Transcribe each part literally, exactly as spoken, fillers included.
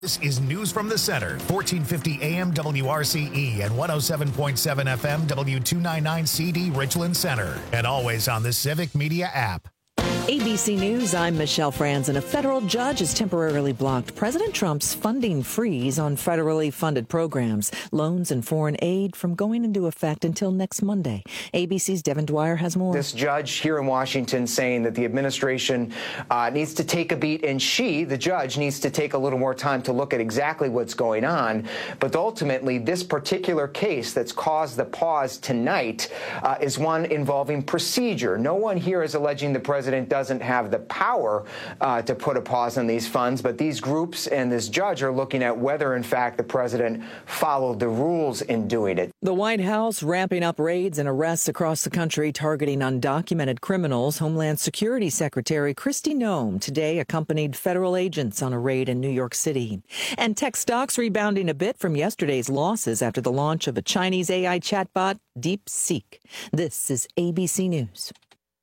This is News from the Center, fourteen fifty A M W R C E and one oh seven point seven F M W two ninety-nine C D Richland Center, and always on the Civic Media app. A B C News, I'm Michelle Franzen. A federal judge has temporarily blocked President Trump's funding freeze on federally funded programs, loans, and foreign aid from going into effect until next Monday. A B C's Devin Dwyer has more. This judge here in Washington saying that the administration uh, needs to take a beat, and she, the judge, needs to take a little more time to look at exactly what's going on. But ultimately, this particular case that's caused the pause tonight uh, is one involving procedure. No one here is alleging the president doesn't have the power uh, to put a pause on these funds, but these groups and this judge are looking at whether, in fact, the president followed the rules in doing it. The White House ramping up raids and arrests across the country targeting undocumented criminals. Homeland Security Secretary Kristi Noem today accompanied federal agents on a raid in New York City. And tech stocks rebounding a bit from yesterday's losses after the launch of a Chinese A I chatbot, DeepSeek. This is A B C News.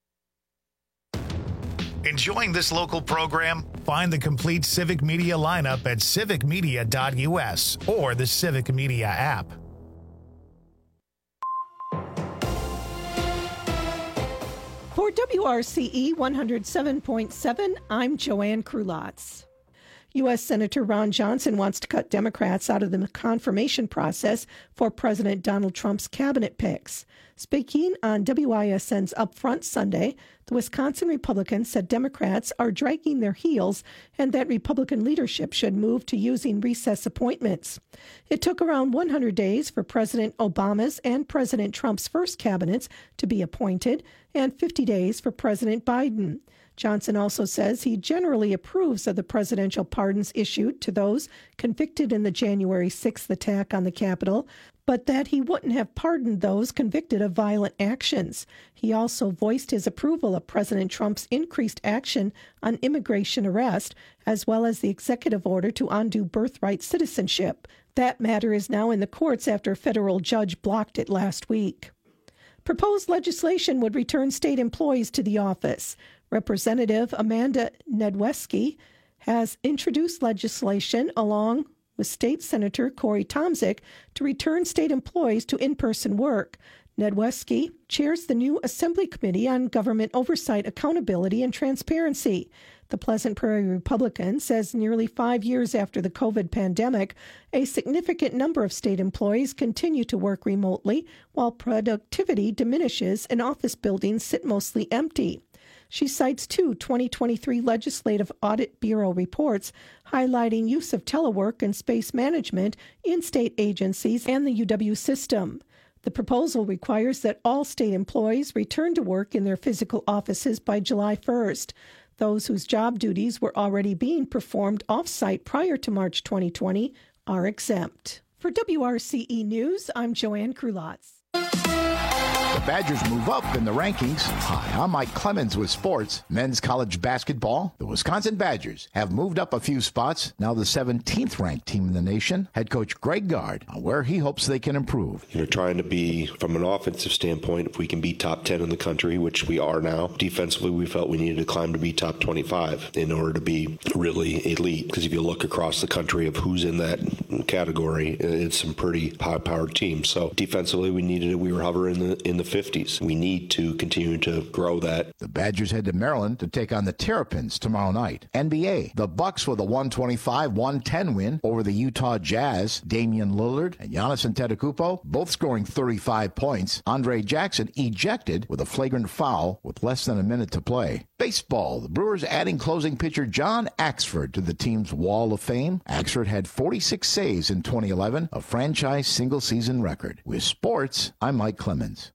Enjoying this local program? Find the complete Civic Media lineup at civic media dot U S or the Civic Media app. For W R C E one oh seven point seven, I'm Joanne Krulotz. U S. Senator Ron Johnson wants to cut Democrats out of the confirmation process for President Donald Trump's cabinet picks. Speaking on W I S N's Upfront Sunday, the Wisconsin Republican said Democrats are dragging their heels and that Republican leadership should move to using recess appointments. It took around one hundred days for President Obama's and President Trump's first cabinets to be appointed and fifty days for President Biden. Johnson also says he generally approves of the presidential pardons issued to those convicted in the January sixth attack on the Capitol, but that he wouldn't have pardoned those convicted of violent actions. He also voiced his approval of President Trump's increased action on immigration arrest, as well as the executive order to undo birthright citizenship. That matter is now in the courts after a federal judge blocked it last week. Proposed legislation would return state employees to the office. Representative Amanda Nedwesky has introduced legislation along with State Senator Corey Tomczyk to return state employees to in-person work. Nedwesky chairs the new Assembly Committee on Government Oversight, Accountability, and Transparency. The Pleasant Prairie Republican says nearly five years after the COVID pandemic, a significant number of state employees continue to work remotely while productivity diminishes and office buildings sit mostly empty. She cites two twenty twenty-three Legislative Audit Bureau reports highlighting use of telework and space management in state agencies and the U W system. The proposal requires that all state employees return to work in their physical offices by July first. Those whose job duties were already being performed off-site prior to March twenty twenty are exempt. For W R C E News, I'm Joanne Krulotz. The Badgers move up in the rankings. Hi, I'm Mike Clemens with sports. Men's college basketball. The Wisconsin Badgers have moved up a few spots. Now the seventeenth ranked team in the nation. Head coach Greg Gard on where he hopes they can improve. You know, trying to be, from an offensive standpoint, if we can be top ten in the country, which we are now. Defensively, we felt we needed to climb to be top twenty-five in order to be really elite. Because if you look across the country of who's in that category, it's some pretty high-powered teams. So defensively, we needed it. We were hovering in the, in the fifties. We need to continue to grow that. The Badgers head to Maryland to take on the Terrapins tomorrow night. N B A, the Bucks with a one twenty-five one ten win over the Utah Jazz. Damian Lillard and Giannis Antetokounmpo both scoring thirty-five points. Andre Jackson ejected with a flagrant foul with less than a minute to play. Baseball, the Brewers adding closing pitcher John Axford to the team's Wall of Fame. Axford had forty-six saves in twenty eleven, a franchise single-season record. With sports, I'm Mike Clemens.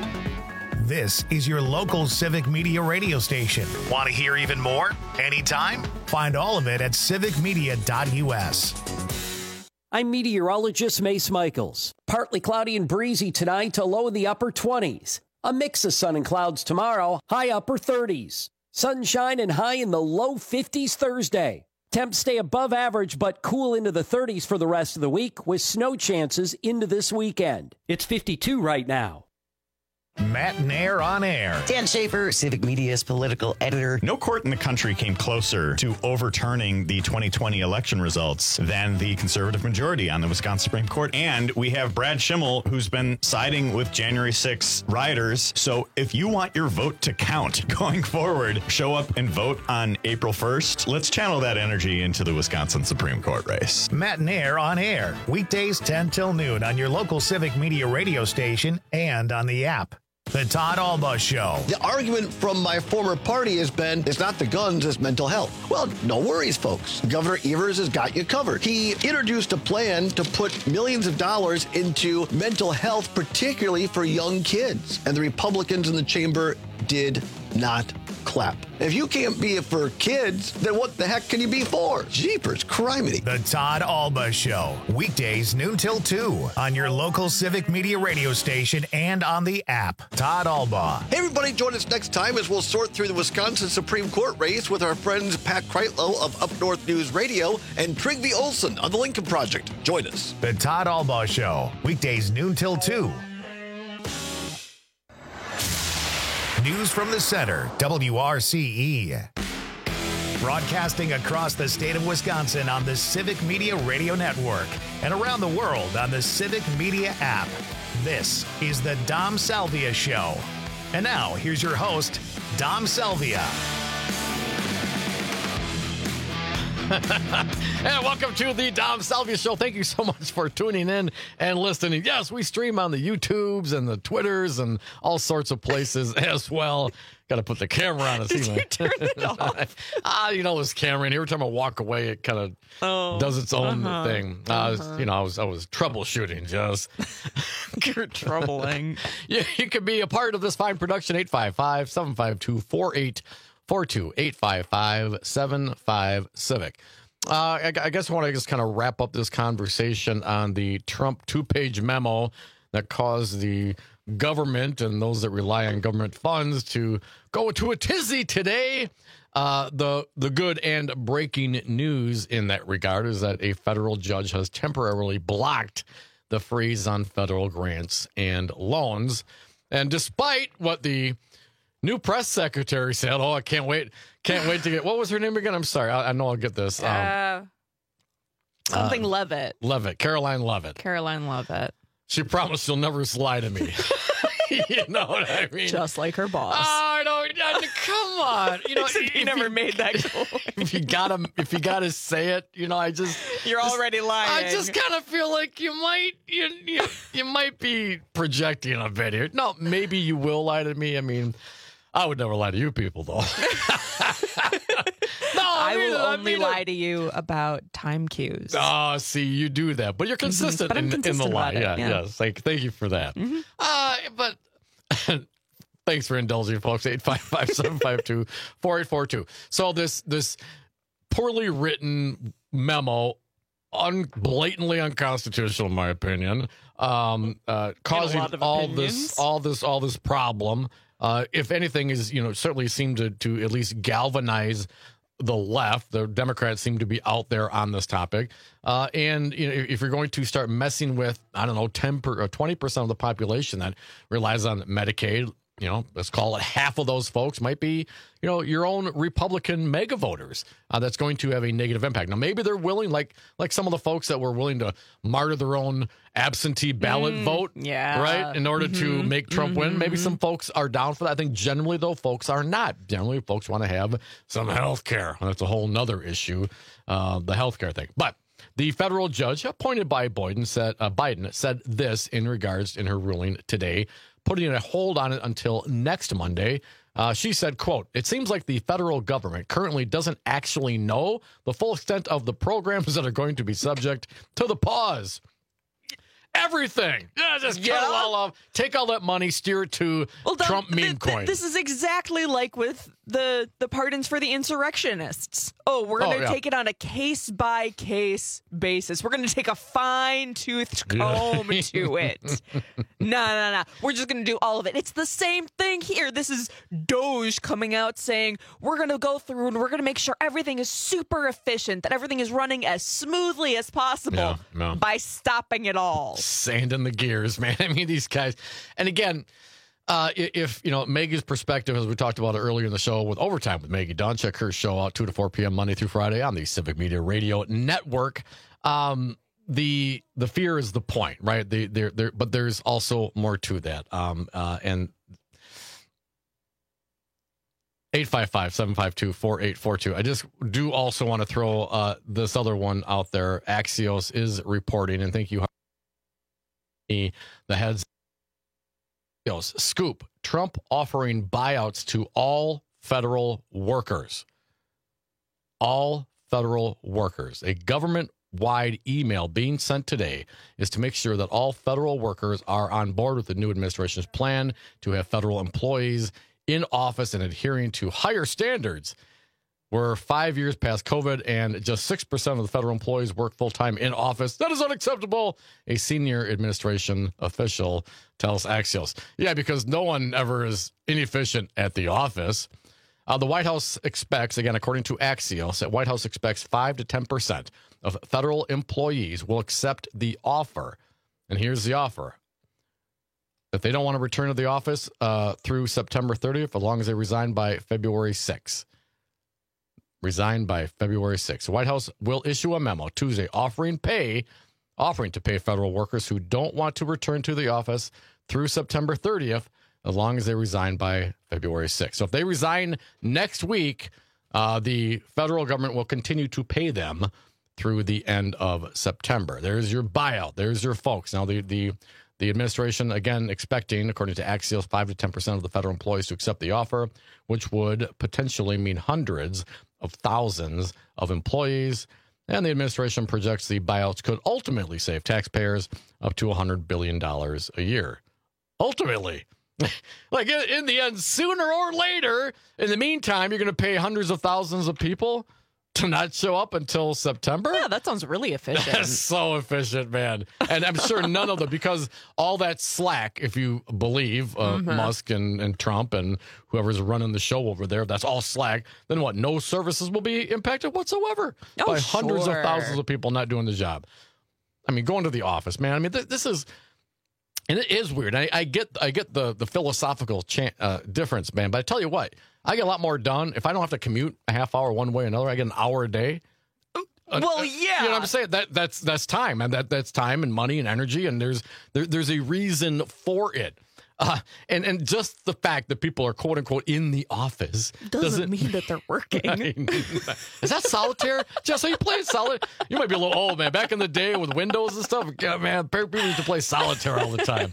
This is your local Civic Media radio station. Want to hear even more? Anytime? Find all of it at civic media dot U S. I'm meteorologist Mace Michaels. Partly cloudy and breezy tonight, a low in the upper twenties. A mix of sun and clouds tomorrow, high upper thirties. Sunshine and high in the low fifties Thursday. Temps stay above average but cool into the thirties for the rest of the week with snow chances into this weekend. It's fifty-two right now. Matt Nair on air. Dan Schaefer, Civic Media's political editor. No court in the country came closer to overturning the twenty twenty election results than the conservative majority on the Wisconsin Supreme Court. And we have Brad Schimmel, who's been siding with January sixth rioters. So if you want your vote to count going forward, show up and vote on April first. Let's channel that energy into the Wisconsin Supreme Court race. Matt Nair on air. Weekdays ten till noon on your local Civic Media radio station and on the app. The Todd Alba Show. The argument from my former party has been, it's not the guns, it's mental health. Well, no worries, folks. Governor Evers has got you covered. He introduced a plan to put millions of dollars into mental health, particularly for young kids. And the Republicans in the chamber did not clap. If you can't be it for kids, then what the heck can you be for? Jeepers, criminy. The Todd Alba Show. Weekdays noon till two on your local Civic Media radio station and on the app. Todd Alba. Hey, everybody, join us next time as we'll sort through the Wisconsin Supreme Court race with our friends Pat Kreitlow of Up North News Radio and Trygve Olson of the Lincoln Project. Join us. The Todd Alba Show. Weekdays noon till two. News from the center, W R C E. Broadcasting across the state of Wisconsin on the Civic Media Radio Network and around the world on the Civic Media app. This is the Dom Salvia Show. And now, here's your host, Dom Salvia. And welcome to the Dom Salvia Show. Thank you so much for tuning in and listening. Yes, we stream on the YouTubes and the Twitters and all sorts of places as well. Got to put the camera on to see. Did you turn it off? Ah, you know, this camera, and every time I walk away, it kind of oh, does its own uh-huh, thing. Uh, uh-huh. I was, you know, I was, I was troubleshooting, just. You're troubling. Yeah, you could be a part of this fine production. eight five five, seven five two, four eight four two, eight five five, seven five Civic. Uh, I, I guess I want to just kind of wrap up this conversation on the Trump two-page memo that caused the government and those that rely on government funds to go to a tizzy today. Uh, the the good and breaking news in that regard is that a federal judge has temporarily blocked the freeze on federal grants and loans. And despite what the new press secretary said, oh, I can't wait, can't wait to get, what was her name again? I'm sorry, I, I know I'll get this. Um, uh, something uh, Levitt. Levitt, Caroline Levitt. Caroline Levitt. She promised she'll never lie to me. You know what I mean? Just like her boss. Oh, no, come on. You know, he never you, made that goal. If you gotta, if you gotta say it, you know, I just you're just, already lying. I just kind of feel like you might, you, you, you might be projecting a bit here. No, maybe you will lie to me. I mean, I would never lie to you people, though. No, I, I mean, will I only mean, lie to you about time cues. Oh, see, you do that, but you're consistent, mm-hmm. but in, consistent in the lie. it, Yeah, yeah. yes. Like, thank you for that. Mm-hmm. Uh, but thanks for indulging, folks. eight five five, seven five two, four eight four two. So this this poorly written memo, un, blatantly unconstitutional, in my opinion, um, uh, causing all opinions. this all this all this problem. Uh, if anything, is you know certainly seemed to to at least galvanize the left. The Democrats seem to be out there on this topic. Uh, and you know, if you're going to start messing with, I don't know, ten per, or twenty percent of the population that relies on Medicaid, you know, let's call it half of those folks might be, you know, your own Republican mega voters. Uh, that's going to have a negative impact. Now, maybe they're willing, like like some of the folks that were willing to martyr their own absentee ballot mm, vote, yeah. right, in order mm-hmm. to make Trump mm-hmm. win. Maybe some folks are down for that. I think generally, though, folks are not. Generally, folks want to have some health care. That's a whole nother issue, uh, the health care thing. But the federal judge appointed by Biden said, uh, Biden said this in regards in her ruling today, putting a hold on it until next Monday. Uh, she said, quote, "It seems like the federal government currently doesn't actually know the full extent of the programs that are going to be subject to the pause." Everything. Yeah, just cut yeah. it all off. Take all that money, steer it to well, Trump th- meme th- coin. This is exactly like with the the pardons for the insurrectionists. Oh, we're going to oh, yeah. take it on a case by case basis. We're going to take a fine toothed comb Yeah. to it. No, no, no. We're just going to do all of it. It's the same thing here. This is Doge coming out saying we're going to go through and we're going to make sure everything is super efficient, that everything is running as smoothly as possible Yeah, no. by stopping it all. Sand in the gears, man. I mean, these guys. And again, Uh, if, you know, Maggie's perspective, as we talked about earlier in the show with Overtime with Maggie Dunn, check her show out two to four p.m. Monday through Friday on the Civic Media Radio Network. Um, the the fear is the point, right? The, they're, they're, but there's also more to that. Um, uh, and eight five five, seven five two, four eight four two. I just do also want to throw uh, this other one out there. Axios is reporting, and thank you, the heads. Scoop, Trump offering buyouts to all federal workers. All federal workers. A government-wide email being sent today is to make sure that all federal workers are on board with the new administration's plan to have federal employees in office and adhering to higher standards. We're five years past COVID, and just six percent of the federal employees work full-time in office. That is unacceptable, a senior administration official tells Axios. Yeah, because no one ever is inefficient at the office. Uh, the White House expects, again, according to Axios, the White House expects five to ten percent of federal employees will accept the offer. And here's the offer. If they don't want to return to the office uh, through September thirtieth, as long as they resign by February sixth. Resign by February sixth. The White House will issue a memo Tuesday offering pay, offering to pay federal workers who don't want to return to the office through September thirtieth, as long as they resign by February sixth. So if they resign next week, uh, the federal government will continue to pay them through the end of September. There's your buyout. There's your folks. Now, the the the administration, again, expecting, according to Axios, five to ten percent of the federal employees to accept the offer, which would potentially mean hundreds of thousands of employees. And the administration projects the buyouts could ultimately save taxpayers up to one hundred billion dollars a year. Ultimately. Like, in, in the end, sooner or later, in the meantime, you're going to pay hundreds of thousands of people to not show up until September? Yeah, that sounds really efficient. That's so efficient, man. And I'm sure none of them, because all that slack, if you believe uh, mm-hmm. Musk and, and Trump and whoever's running the show over there, that's all slack. Then what? No services will be impacted whatsoever oh, by sure. hundreds of thousands of people not doing the job. I mean, going to the office, man. I mean, th- this is, and it is weird. I, I get, I get the the philosophical cha- uh, difference, man. But I tell you what. I get a lot more done if I don't have to commute a half hour one way or another. I get an hour a day. Well, yeah, you know what I'm saying? That that's that's time, and that that's time and money and energy, and there's there, there's a reason for it. Uh, and and just the fact that people are quote unquote in the office doesn't, doesn't mean that they're working. I mean, is that solitaire? Jess, are you playing solitaire? You might be a little old, man. Back in the day with Windows and stuff, yeah, man, people used to play solitaire all the time.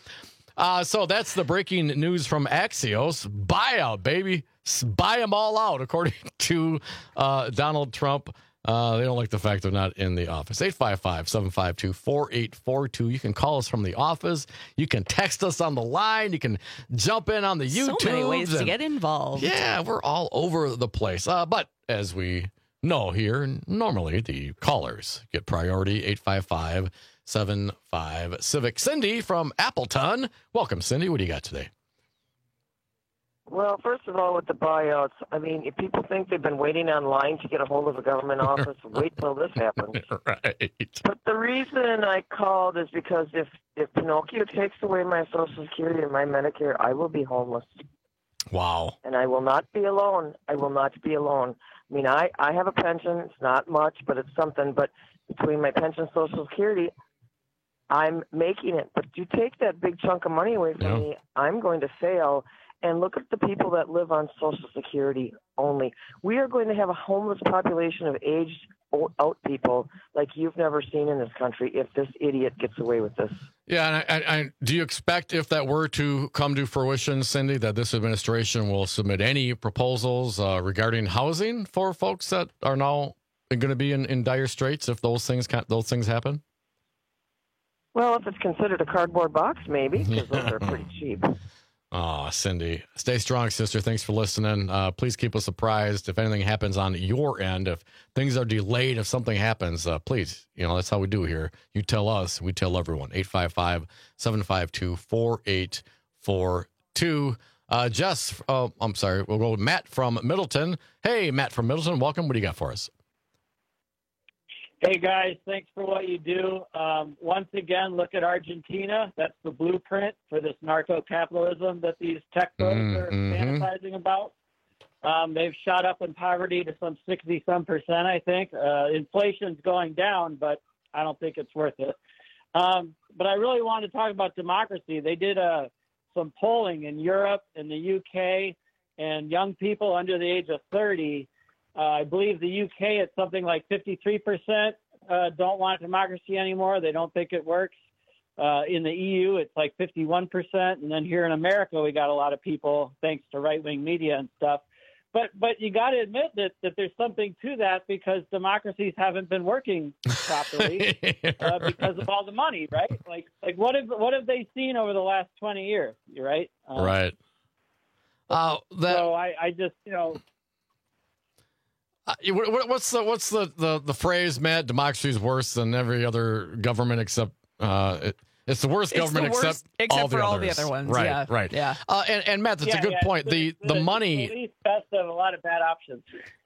Uh, so that's the breaking news from Axios. Buyout, baby. Buy them all out, according to uh, Donald Trump. Uh, they don't like the fact they're not in the office. eight five five, seven five two, four eight four two. You can call us from the office. You can text us on the line. You can jump in on the YouTube. So many ways and, to get involved. Yeah, we're all over the place. Uh, but as we know here, normally the callers get priority. eight five five, seven five Civic. Cindy from Appleton. Welcome, Cindy. What do you got today? Well, first of all, with the buyouts, I mean, if people think they've been waiting online to get a hold of a government office, wait till this happens. Right. But the reason I called is because if, if Pinocchio takes away my Social Security and my Medicare, I will be homeless. Wow. And I will not be alone. I will not be alone. I mean, I, I have a pension. It's not much, but it's something. But between my pension and Social Security, I'm making it. But you take that big chunk of money away from yeah. me, I'm going to fail. And look at the people that live on Social Security only. We are going to have a homeless population of aged out people like you've never seen in this country if this idiot gets away with this. Yeah, and I, I, do you expect, if that were to come to fruition, Cindy, that this administration will submit any proposals uh, regarding housing for folks that are now going to be in, in dire straits if those things those things happen? Well, if it's considered a cardboard box, maybe, because those are pretty cheap. Oh, Cindy, stay strong, sister. Thanks for listening. Uh, please keep us apprised if anything happens on your end. If things are delayed, if something happens, uh, please, you know, that's how we do here. You tell us, we tell everyone. eight five five, seven five two, four eight four two. Uh, Jess, oh, I'm sorry. We'll go with Matt from Middleton. Hey, Matt from Middleton, welcome. What do you got for us? Hey, guys, thanks for what you do. Um, once again, look at Argentina. That's the blueprint for this narco-capitalism that these tech bros mm-hmm. are fantasizing about. Um, they've shot up in poverty to some sixty-some percent, I think. Uh, inflation's going down, but I don't think it's worth it. Um, but I really wanted to talk about democracy. They did uh, some polling in Europe and the U K, and young people under the age of thirty, Uh, I believe the U K, it's something like fifty-three percent uh, don't want democracy anymore. They don't think it works. Uh, in the E U, it's like fifty-one percent. And then here in America, we got a lot of people, thanks to right-wing media and stuff. But but you got to admit that, that there's something to that because democracies haven't been working properly uh, because of all the money, right? Like like what have what have they seen over the last twenty years? Right? Um, right. Uh, that... So I, I just you know. Uh, what, what's the what's the, the, the phrase, Matt? Democracy is worse than every other government except uh, it, it's the worst it's government the worst, except, except all for the all others. the other ones. Right, yeah. right. Yeah. Uh, and, and Matt, that's yeah, a good yeah, point. The the, the, the money, the least best of a lot of bad options.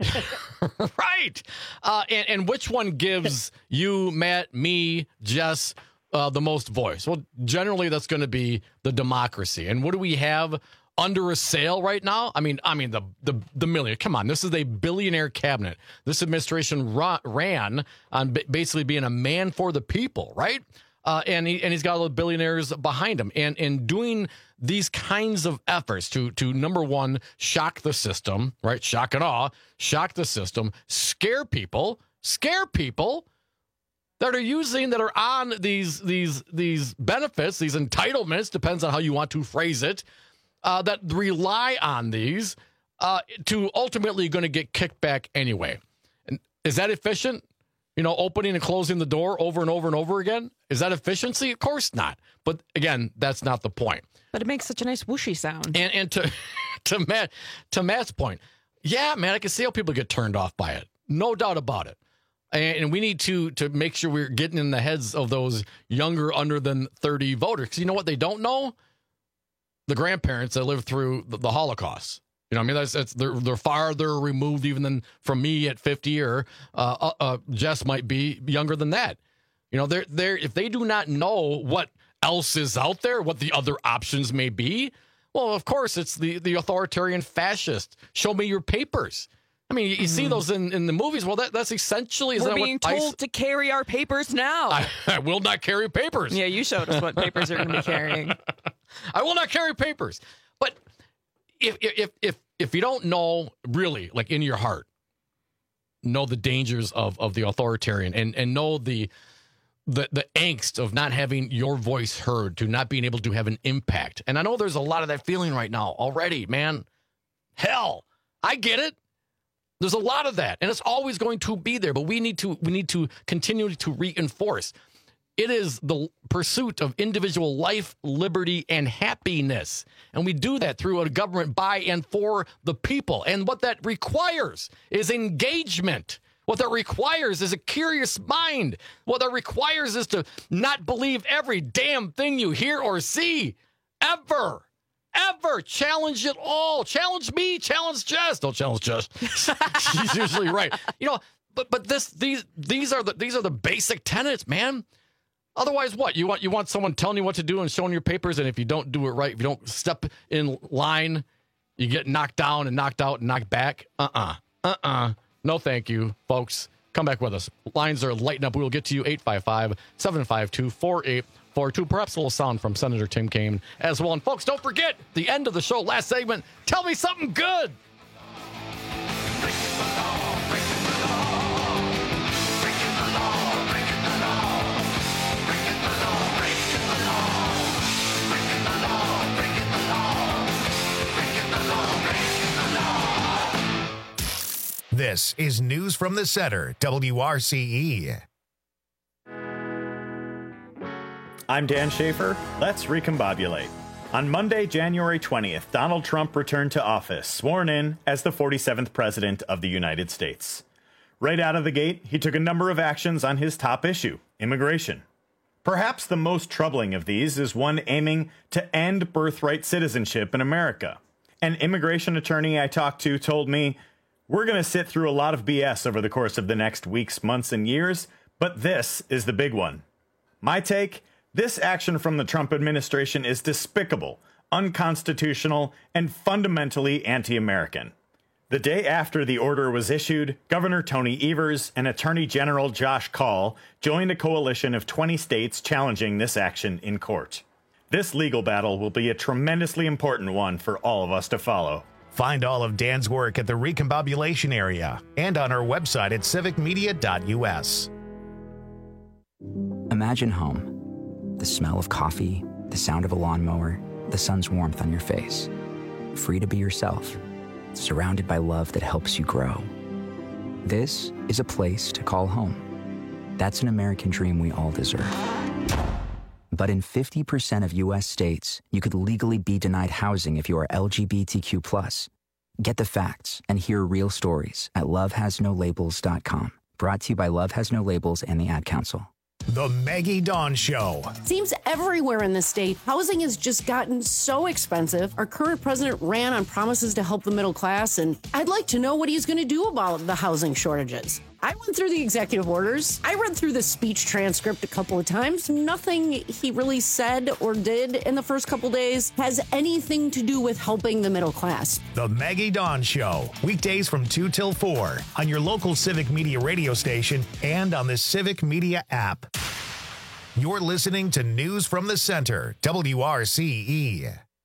right? Uh, and and which one gives you, Matt, me, Jess, uh, the most voice? Well, generally that's going to be the democracy. And what do we have under a sale right now? I mean, I mean the the the million. Come on, this is a billionaire cabinet. This administration ra- ran on b- basically being a man for the people, right? Uh, and he and he's got all the billionaires behind him, and and doing these kinds of efforts to to number one, shock the system, right? Shock and awe, shock the system, scare people, scare people that are using that are on these these these benefits, these entitlements, depends on how you want to phrase it. Uh, that rely on these uh, to ultimately going to get kicked back anyway. And is that efficient? You know, opening and closing the door over and over and over again? Is that efficiency? Of course not. But again, that's not the point. But it makes such a nice whooshy sound. And and to to Matt to Matt's point, yeah, man, I can see how people get turned off by it. No doubt about it. And, and we need to to make sure we're getting in the heads of those younger under than thirty voters. Because you know what they don't know? The grandparents that lived through the, the Holocaust. You know, I mean, that's, that's they're they're farther removed even than from me at fifty, or uh, uh, uh, Jess might be younger than that. You know, they're they're if they do not know what else is out there, what the other options may be, well, of course, it's the the authoritarian fascist. Show me your papers. I mean, you, you mm. see those in, in the movies. Well, that that's essentially is we're that being what told I, to carry our papers now. I, I will not carry papers. Yeah, you showed us what papers are going to be carrying. I will not carry papers. But if if if if you don't know really, like in your heart, know the dangers of, of the authoritarian and, and know the the the angst of not having your voice heard, to not being able to have an impact. And I know there's a lot of that feeling right now already, man. Hell, I get it. There's a lot of that, and it's always going to be there. But we need to we need to continue to reinforce. It is the pursuit of individual life, liberty, and happiness. And we do that through a government by and for the people. And what that requires is engagement. What that requires is a curious mind. What that requires is to not believe every damn thing you hear or see. Ever. Ever. Challenge it all. Challenge me. Challenge Jess. Don't challenge Jess. She's usually right. You know, but but this these these are the these are the basic tenets, man. Otherwise, what? You want you want someone telling you what to do and showing your papers, and if you don't do it right, if you don't step in line, you get knocked down and knocked out and knocked back? Uh-uh. Uh-uh. No thank you, folks. Come back with us. Lines are lighting up. We will get to you, eight five five, seven five two, four eight four two. Perhaps a little sound from Senator Tim Kaine as well. And, folks, don't forget, the end of the show, last segment, tell me something good. This is News from the Center, W R C E. I'm Dan Schaefer. Let's recombobulate. On Monday, January twentieth, Donald Trump returned to office, sworn in as the forty-seventh President of the United States. Right out of the gate, he took a number of actions on his top issue, immigration. Perhaps the most troubling of these is one aiming to end birthright citizenship in America. An immigration attorney I talked to told me, "We're going to sit through a lot of B S over the course of the next weeks, months, and years, But this is the big one. My take, this action from the Trump administration is despicable, unconstitutional, and fundamentally anti-American. The day after the order was issued, Governor Tony Evers and Attorney General Josh Kaul joined a coalition of twenty states challenging this action in court. This legal battle will be a tremendously important one for all of us to follow. Find all of Dan's work at the Recombobulation area and on our website at civic media dot u s. Imagine home. The smell of coffee, the sound of a lawnmower, the sun's warmth on your face. Free to be yourself. Surrounded by love that helps you grow. This is a place to call home. That's an American dream we all deserve. But in fifty percent of U S states, you could legally be denied housing if you are L G B T Q plus. Get the facts and hear real stories at love has no labels dot com. Brought to you by Love Has No Labels and the Ad Council. The Maggie Dawn Show. Seems everywhere in the state, housing has just gotten so expensive. Our current president ran on promises to help the middle class, and I'd like to know what he's going to do about the housing shortages. I went through the executive orders. I read through the speech transcript a couple of times. Nothing he really said or did in the first couple days has anything to do with helping the middle class. The Maggie Dawn Show. Weekdays from two till four on your local Civic Media radio station and on the Civic Media app. You're listening to News from the Center, W R C E.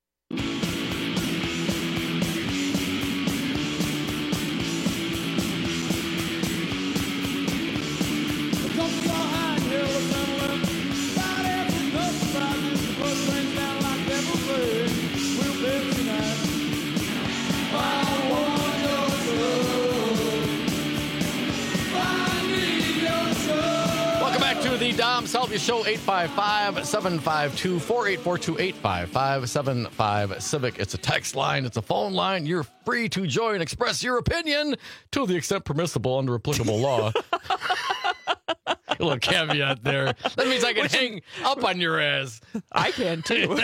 The Dom Salvia Show, eight five five, seven five two, four eight four two, eight five five, seven five Civic. It's a text line. It's a phone line. You're free to join and express your opinion to the extent permissible under applicable law. A little caveat there. That means I can hang up on your ass. I can, too.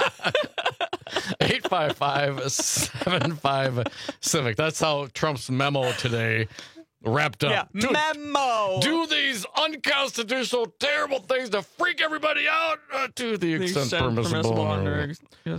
eight five five, seven five Civic. That's how Trump's memo today wrapped up. Yeah, do, memo. Do these unconstitutional, terrible things to freak everybody out uh, to the extent, extent permissible. permissible under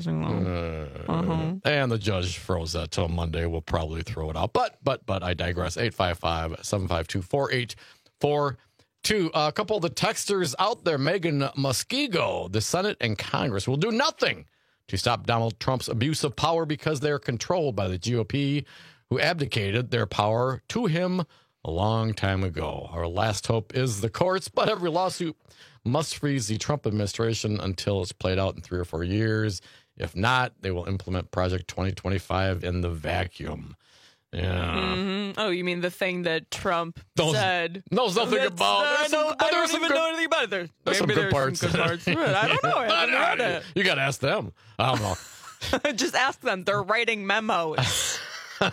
uh, uh-huh. And the judge froze that till Monday. We'll probably throw it out. But, but, but I digress. eight five five, seven five two, four eight four two. Uh, a couple of the texters out there, Megan Muskego, the Senate and Congress will do nothing to stop Donald Trump's abuse of power because they're controlled by the G O P, who abdicated their power to him a long time ago. Our last hope is the courts, but every lawsuit must freeze the Trump administration until it's played out in three or four years. If not, they will implement Project twenty twenty-five in the vacuum. Yeah. Mm-hmm. Oh, you mean the thing that Trump knows, said? Knows nothing That's, about. Uh, Some, no, I don't even good, know anything about it. There's, there's some maybe good there's parts. Some good parts. I don't know. I haven't heard it. You got to ask them. I don't know. Just ask them. They're writing memos.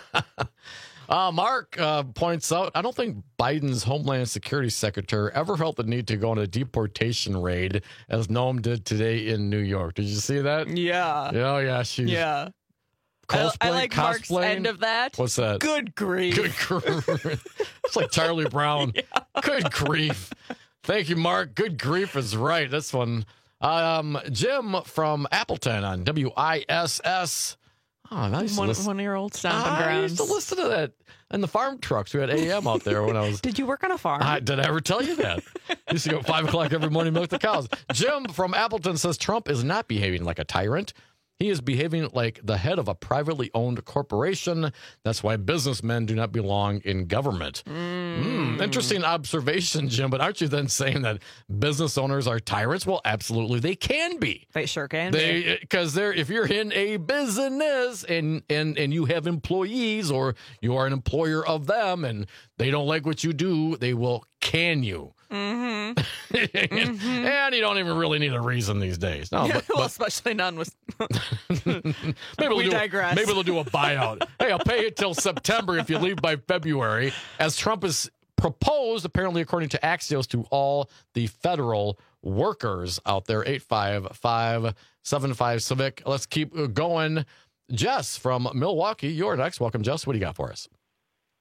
Uh, Mark uh, points out, I don't think Biden's Homeland Security Secretary ever felt the need to go on a deportation raid as Noam did today in New York. Did you see that? Yeah. Oh, yeah. She's yeah. Cosplay, I, I like cosplaying. Mark's end of that. What's that? Good grief. Good grief. It's like Charlie Brown. Yeah. Good grief. Thank you, Mark. Good grief is right. This one. Um, Jim from Appleton on W I S S. Oh, nice. One, one of your old stomping I grounds. I used to listen to that in the farm trucks. We had A M out there when I was. Did you work on a farm? I, did I ever tell you that? I used to go at five o'clock every morning milk the cows. Jim from Appleton says Trump is not behaving like a tyrant. He is behaving like the head of a privately owned corporation. That's why businessmen do not belong in government. Mm. Mm, interesting observation, Jim. But aren't you then saying that business owners are tyrants? Well, absolutely, they can be. They sure can. They because they're if you're in a business and and and you have employees or you are an employer of them and they don't like what you do, they will can you. Mm-hmm. mm-hmm. And you don't even really need a reason these days. No, yeah, but, well, but, especially none with. maybe we'll we do digress. A, maybe they'll do a buyout. Hey, I'll pay you till September if you leave by February, as Trump has proposed, apparently according to Axios, to all the federal workers out there. eight five five, seven five Civic. Let's keep going. Jess from Milwaukee, you're next. Welcome, Jess. What do you got for us?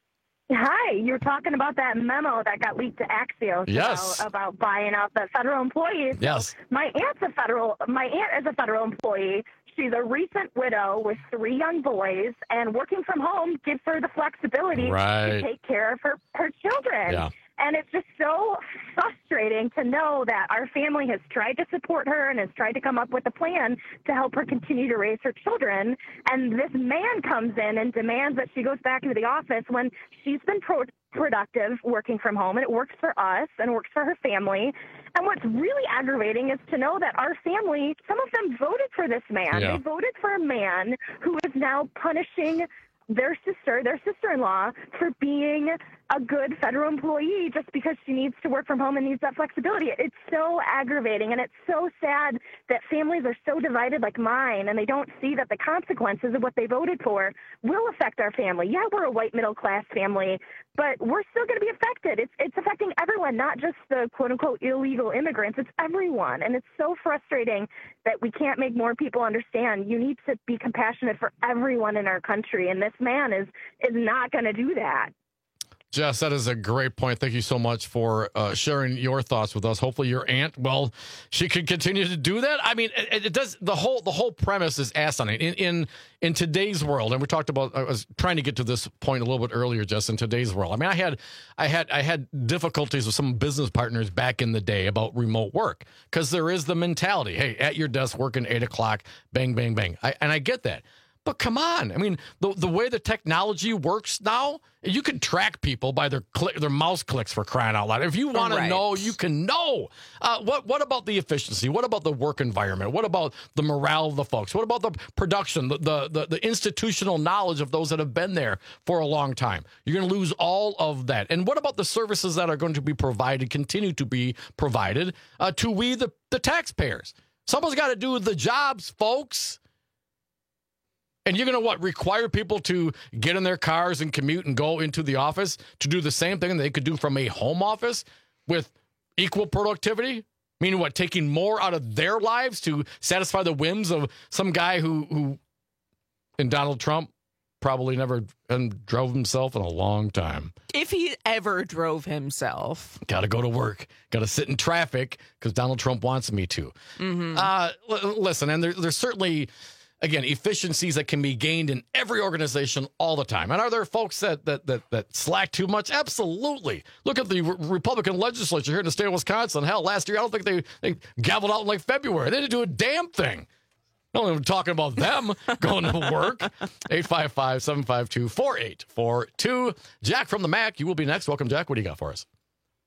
Hi, you're talking about that memo that got leaked to Axios Yes. about, about buying out the federal employees. Yes. My aunt's a federal. My aunt is a federal employee. She's a recent widow with three young boys, and working from home gives her the flexibility Right. to take care of her, her children. Yeah. And it's just so frustrating to know that our family has tried to support her and has tried to come up with a plan to help her continue to raise her children. And this man comes in and demands that she goes back into the office when she's been pro- productive working from home, and it works for us and works for her family. And what's really aggravating is to know that our family, some of them voted for this man. Yeah. They voted for a man who is now punishing their sister, their sister-in-law, for being a good federal employee just because she needs to work from home and needs that flexibility. It's so aggravating, and it's so sad that families are so divided like mine, and they don't see that the consequences of what they voted for will affect our family. Yeah, we're a white middle-class family, but we're still going to be affected. It's it's affecting everyone, not just the quote-unquote illegal immigrants. It's everyone, and it's so frustrating that we can't make more people understand. You need to be compassionate for everyone in our country, and this man is is not going to do that. Jess, that is a great point. Thank you so much for uh, sharing your thoughts with us. Hopefully, your aunt, well, she could continue to do that. I mean, it, it does. The whole the whole premise is asinine in in in today's world. And we talked about. I was trying to get to this point a little bit earlier, Jess. In today's world, I mean, I had I had I had difficulties with some business partners back in the day about remote work because there is the mentality, hey, at your desk working eight o'clock, bang, bang, bang. I, and I get that. But come on. I mean, the the way the technology works now, you can track people by their click, their mouse clicks, for crying out loud. If you want Right. to know, you can know. Uh, what what about the efficiency? What about the work environment? What about the morale of the folks? What about the production, the the the, the institutional knowledge of those that have been there for a long time? You're going to lose all of that. And what about the services that are going to be provided, continue to be provided uh, to we, the, the taxpayers? Someone's got to do the jobs, folks. And you're going to, what, require people to get in their cars and commute and go into the office to do the same thing they could do from a home office with equal productivity? Meaning what, taking more out of their lives to satisfy the whims of some guy who, who and Donald Trump, probably never and drove himself in a long time. If he ever drove himself. Got to go to work. Got to sit in traffic because Donald Trump wants me to. Mm-hmm. Uh, l- listen, and there, there's certainly... Again, efficiencies that can be gained in every organization all the time. And are there folks that that that, that slack too much? Absolutely. Look at the re- Republican legislature here in the state of Wisconsin. Hell, last year, I don't think they, they gavelled out in like February. They didn't do a damn thing. I'm not even talking about them going to work. eight five five, seven five two, four eight four two. Jack from the Mac, you will be next. Welcome, Jack. What do you got for us?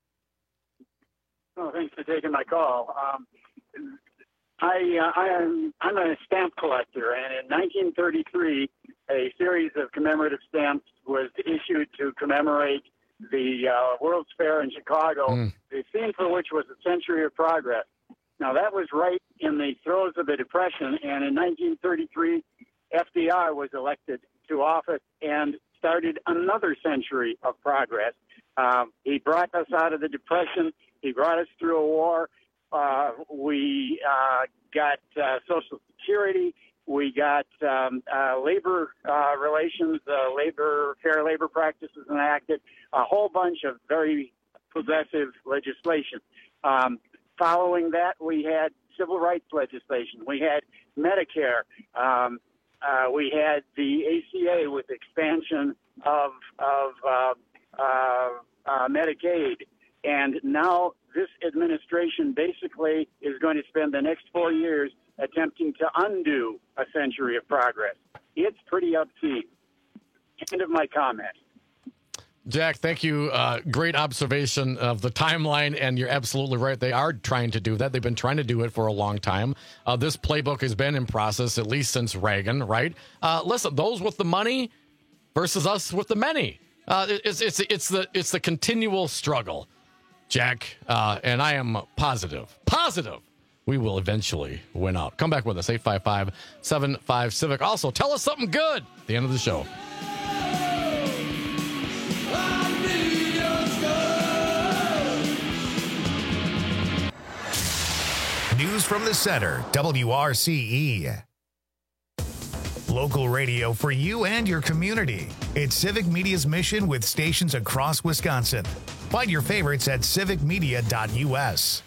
Oh, thanks for taking my call. Um, I, uh, I am I'm a stamp collector, and in nineteen thirty-three, a series of commemorative stamps was issued to commemorate the uh, World's Fair in Chicago, Mm. the theme for which was a century of progress. Now, that was right in the throes of the Depression, and in nineteen thirty-three, F D R was elected to office and started another century of progress. Um, he brought us out of the Depression. He brought us through a war. Uh, we uh, got uh, Social Security. We got um, uh, labor uh, relations, uh, labor fair labor practices enacted, a whole bunch of very progressive legislation. Um, following that, we had civil rights legislation. We had Medicare. Um, uh, we had the A C A with expansion of of uh, uh, uh, Medicaid. And now this administration basically is going to spend the next four years attempting to undo a century of progress. It's pretty obscene. End of my comment. Jack, thank you. Uh, great observation of the timeline, and you're absolutely right. They are trying to do that. They've been trying to do it for a long time. Uh, this playbook has been in process at least since Reagan, right? Uh, listen, those with the money versus us with the many. Uh, it's it's it's the it's the continual struggle. Jack, uh, and I am positive, positive we will eventually win out. Come back with us, eight five five, seven five, Civic. Also, tell us something good at the end of the show. News from the center, W R C E. Local radio for you and your community. It's Civic Media's mission with stations across Wisconsin. Find your favorites at civic media dot u s.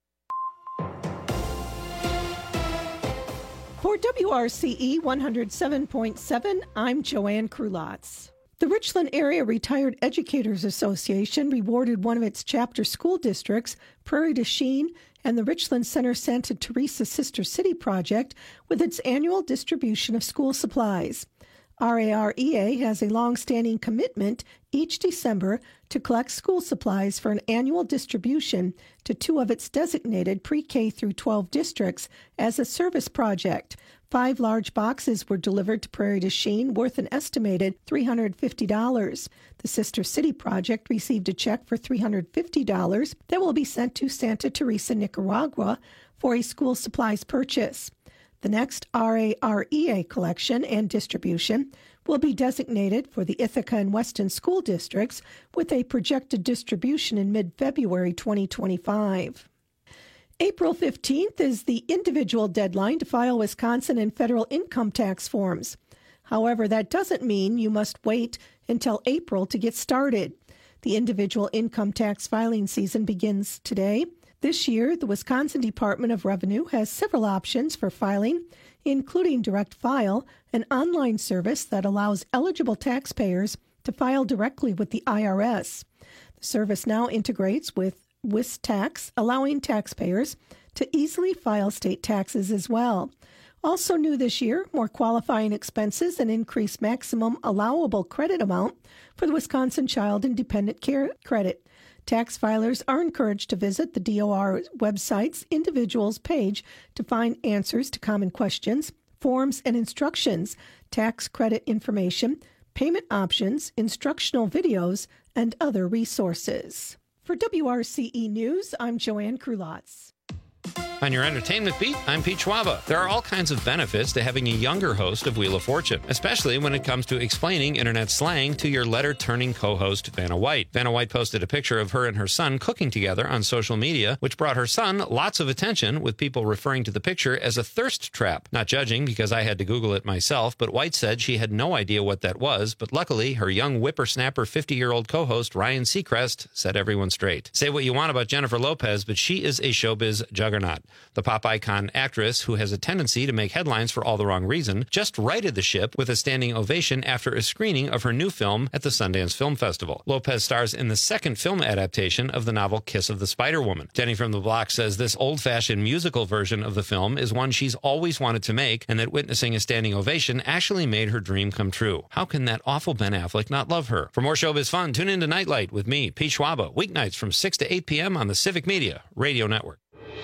For W R C E one oh seven point seven, I'm Joanne Krulotz. The Richland Area Retired Educators Association rewarded one of its chapter school districts, Prairie du Chien, and the Richland Center Santa Teresa Sister City Project with its annual distribution of school supplies. R A R E A has a long-standing commitment each December to collect school supplies for an annual distribution to two of its designated pre-K through twelve districts as a service project. Five large boxes were delivered to Prairie du Chien worth an estimated three hundred fifty dollars. The Sister City Project received a check for three hundred fifty dollars that will be sent to Santa Teresa, Nicaragua for a school supplies purchase. The next R A R E A collection and distribution will be designated for the Ithaca and Weston school districts with a projected distribution in mid-February twenty twenty-five. April fifteenth is the individual deadline to file Wisconsin and federal income tax forms. However, that doesn't mean you must wait until April to get started. The individual income tax filing season begins today. This year, the Wisconsin Department of Revenue has several options for filing, including Direct File, an online service that allows eligible taxpayers to file directly with the I R S. The service now integrates with WisTax, allowing taxpayers to easily file state taxes as well. Also new this year, more qualifying expenses and increased maximum allowable credit amount for the Wisconsin Child and Dependent Care Credit. Tax filers are encouraged to visit the D O R website's Individuals page to find answers to common questions, forms and instructions, tax credit information, payment options, instructional videos, and other resources. For W R C E News, I'm Joanne Krulotz. On your entertainment beat, I'm Pete Schwaba. There are all kinds of benefits to having a younger host of Wheel of Fortune, especially when it comes to explaining internet slang to your letter-turning co-host, Vanna White. Vanna White posted a picture of her and her son cooking together on social media, which brought her son lots of attention, with people referring to the picture as a thirst trap. Not judging, because I had to Google it myself, but White said she had no idea what that was, but luckily, her young whippersnapper fifty-year-old co-host, Ryan Seacrest, set everyone straight. Say what you want about Jennifer Lopez, but she is a showbiz juggernaut. The pop icon actress, who has a tendency to make headlines for all the wrong reason, just righted the ship with a standing ovation after a screening of her new film at the Sundance Film Festival. Lopez stars in the second film adaptation of the novel Kiss of the Spider-Woman. Jenny from the Block says this old-fashioned musical version of the film is one she's always wanted to make, and that witnessing a standing ovation actually made her dream come true. How can that awful Ben Affleck not love her? For more showbiz fun, tune in to Nightlight with me, Pete Schwaba, weeknights from six to eight p.m. on the Civic Media Radio Network.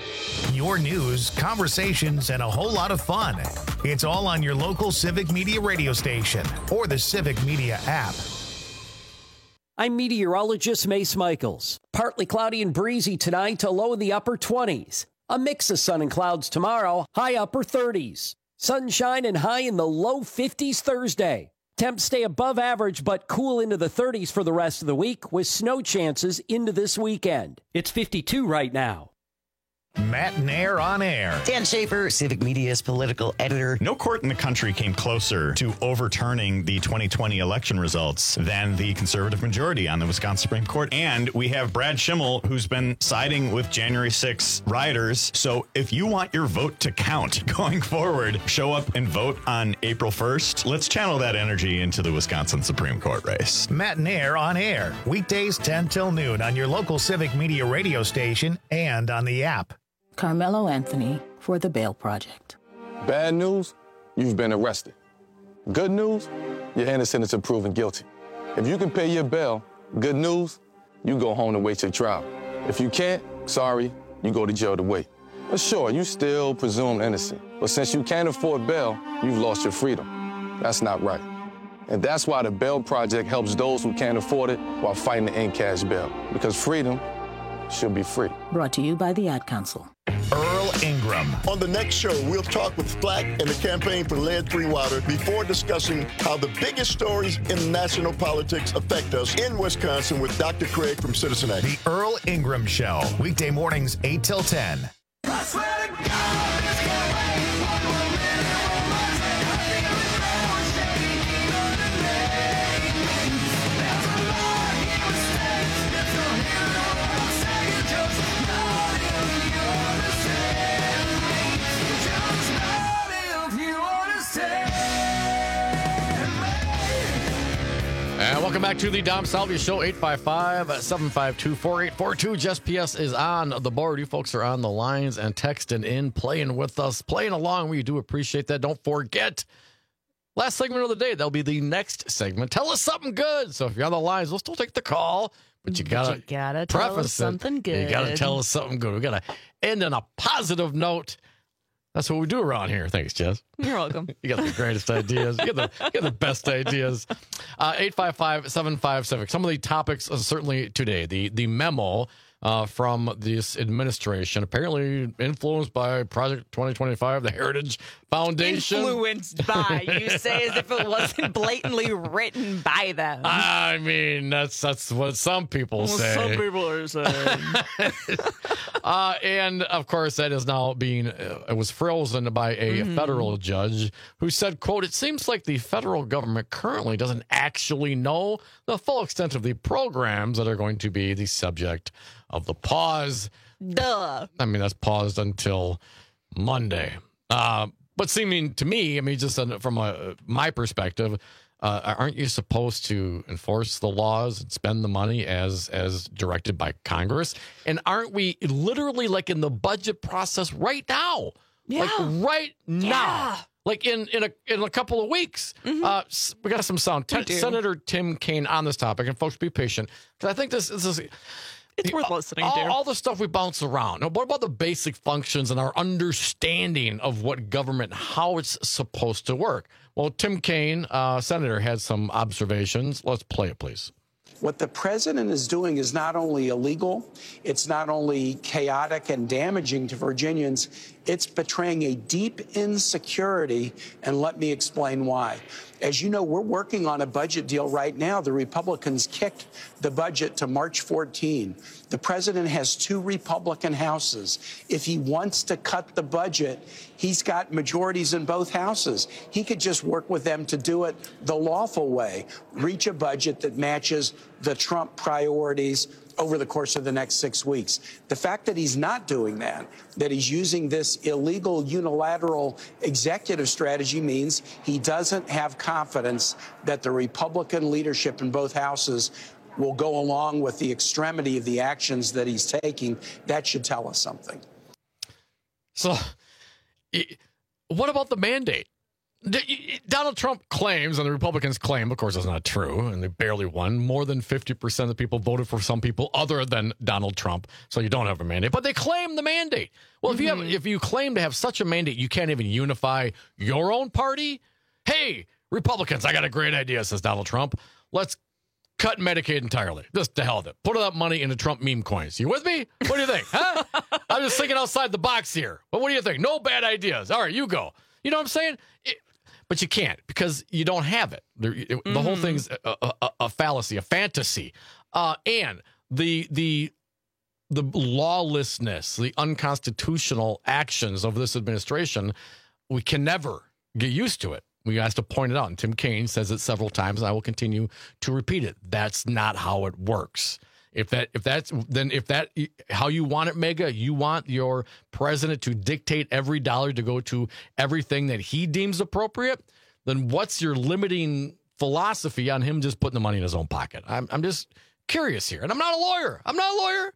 Your news, conversations, and a whole lot of fun. It's all on your local Civic Media radio station or the Civic Media app. I'm meteorologist Mace Michaels. Partly cloudy and breezy tonight to low in the upper twenties. A mix of sun and clouds tomorrow, high upper thirties. Sunshine and high in the low fifties Thursday. Temps stay above average but cool into the thirties for the rest of the week with snow chances into this weekend. It's fifty-two right now. Matt Nair on air. Dan Schaefer, Civic Media's political editor. No court in the country came closer to overturning the twenty twenty election results than the conservative majority on the Wisconsin Supreme Court. And we have Brad Schimmel, who's been siding with January sixth rioters. So if you want your vote to count going forward, show up and vote on April first. Let's channel that energy into the Wisconsin Supreme Court race. Matt Nair on air. Weekdays ten till noon on your local Civic Media radio station and on the app. Carmelo Anthony for the Bail Project. Bad news, you've been arrested. Good news, you're innocent until proven guilty. If you can pay your bail, good news, you go home to wait your trial. If you can't, sorry, you go to jail to wait. But sure, you still presumed innocent. But since you can't afford bail, you've lost your freedom. That's not right. And that's why the Bail Project helps those who can't afford it while fighting to end cash bail. Because freedom should be free. Brought to you by the Ad Council. Earl Ingram. On the next show, we'll talk with Flack and the campaign for lead-free water before discussing how the biggest stories in national politics affect us in Wisconsin with Doctor Craig from Citizen Action. The Earl Ingram Show, weekday mornings eight till ten. I swear to God, this can't wait one more minute, one more second. Welcome back to the Dom Salvia Show, eight five five, seven five two, four eight four two. Jess P S is on the board. You folks are on the lines and texting in, playing with us, playing along. We do appreciate that. Don't forget, last segment of the day, that'll be the next segment. Tell us something good. So if you're on the lines, we'll still take the call, but you gotta, but you gotta tell us something good. You gotta tell us something good. We gotta end on a positive note. That's what we do around here. Thanks, Jess. You're welcome. You got the greatest ideas. You got the, you got the best ideas. Uh, eight five five, seven five seven. Some of the topics, uh, certainly today, the, the memo uh, from this administration, apparently influenced by Project twenty twenty-five, the Heritage Foundation. Influenced by, you say, as if it wasn't blatantly written by them. I mean, that's that's what some people well, say. Some people are saying. uh, and, of course, that is now being, uh, it was frozen by a mm-hmm. federal judge who said, quote, it seems like the federal government currently doesn't actually know the full extent of the programs that are going to be the subject of the pause. Duh. I mean, that's paused until Monday. Uh, but seeming to me, I mean, just from a, my perspective, uh, aren't you supposed to enforce the laws and spend the money as as directed by Congress? And aren't we literally like in the budget process right now? Yeah. Like right now. Yeah. Like in, in a in a couple of weeks. Mm-hmm. Uh, we got some sound. Ten, Senator Tim Kaine on this topic. And folks, be patient. Because I think this, this is... It's worth listening all, to. All the stuff we bounce around. Now, what about the basic functions and our understanding of what government, how it's supposed to work? Well, Tim Kaine, uh, Senator, had some observations. Let's play it, please. What the president is doing is not only illegal, it's not only chaotic and damaging to Virginians, it's betraying a deep insecurity, and let me explain why. As you know, we're working on a budget deal right now. The Republicans kicked the budget to March fourteenth. The president has two Republican houses. If he wants to cut the budget, he's got majorities in both houses. He could just work with them to do it the lawful way, reach a budget that matches the Trump priorities over the course of the next six weeks. The fact that he's not doing that, that he's using this illegal unilateral executive strategy means he doesn't have confidence that the Republican leadership in both houses will go along with the extremity of the actions that he's taking. That should tell us something. So, what about the mandate? Donald Trump claims, and the Republicans claim, of course, it's not true, and they barely won. More than fifty percent of the people voted for some people other than Donald Trump, so you don't have a mandate. But they claim the mandate. Well, mm-hmm. if you have, if you claim to have such a mandate, you can't even unify your own party? Hey, Republicans, I got a great idea, says Donald Trump. Let's cut Medicaid entirely. Just to hell with it. Put that money into Trump meme coins. You with me? What do you think? Huh? I'm just thinking outside the box here. But what do you think? No bad ideas. All right, you go. You know what I'm saying? It, But you can't because you don't have it. The, mm-hmm. the whole thing's a, a, a fallacy, a fantasy, uh, and the the the lawlessness, the unconstitutional actions of this administration. We can never get used to it. We have to point it out, and Tim Kaine says it several times, and I will continue to repeat it. That's not how it works. If that, if that's, then if that, how you want it, Mega, you want your president to dictate every dollar to go to everything that he deems appropriate, then what's your limiting philosophy on him just putting the money in his own pocket? I'm, I'm just curious here. And I'm not a lawyer. I'm not a lawyer.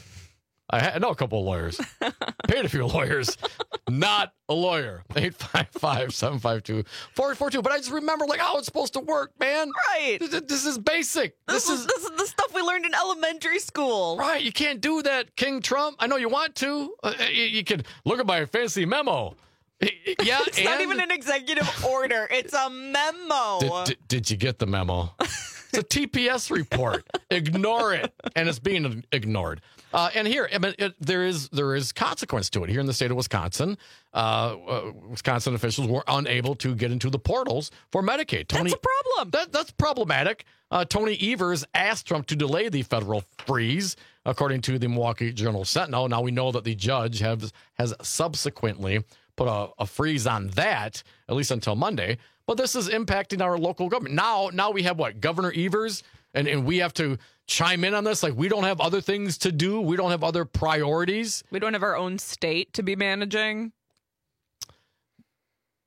I know a couple of lawyers. Paid a few lawyers. Not a lawyer. eight five five, seven five two, four four two. But I just remember like how it's supposed to work, man. Right. This, this is basic. This, this is this is the stuff we learned in elementary school. Right. You can't do that, King Trump. I know you want to. Uh, you, you can look at my fancy memo. Yeah, it's and? not even an executive order. It's a memo. Did, did, did you get the memo? It's a T P S report. Ignore it, and it's being ignored. Uh, and here, I mean, it, there is there is consequence to it. Here in the state of Wisconsin, uh, uh, Wisconsin officials were unable to get into the portals for Medicaid. Tony, that's a problem. That, that's problematic. Uh, Tony Evers asked Trump to delay the federal freeze, according to the Milwaukee Journal Sentinel. Now we know that the judge has has subsequently put a, a freeze on that, at least until Monday. But this is impacting our local government. Now, now we have what? Governor Evers, and, and we have to chime in on this. Like, we don't have other things to do. We don't have other priorities. We don't have our own state to be managing.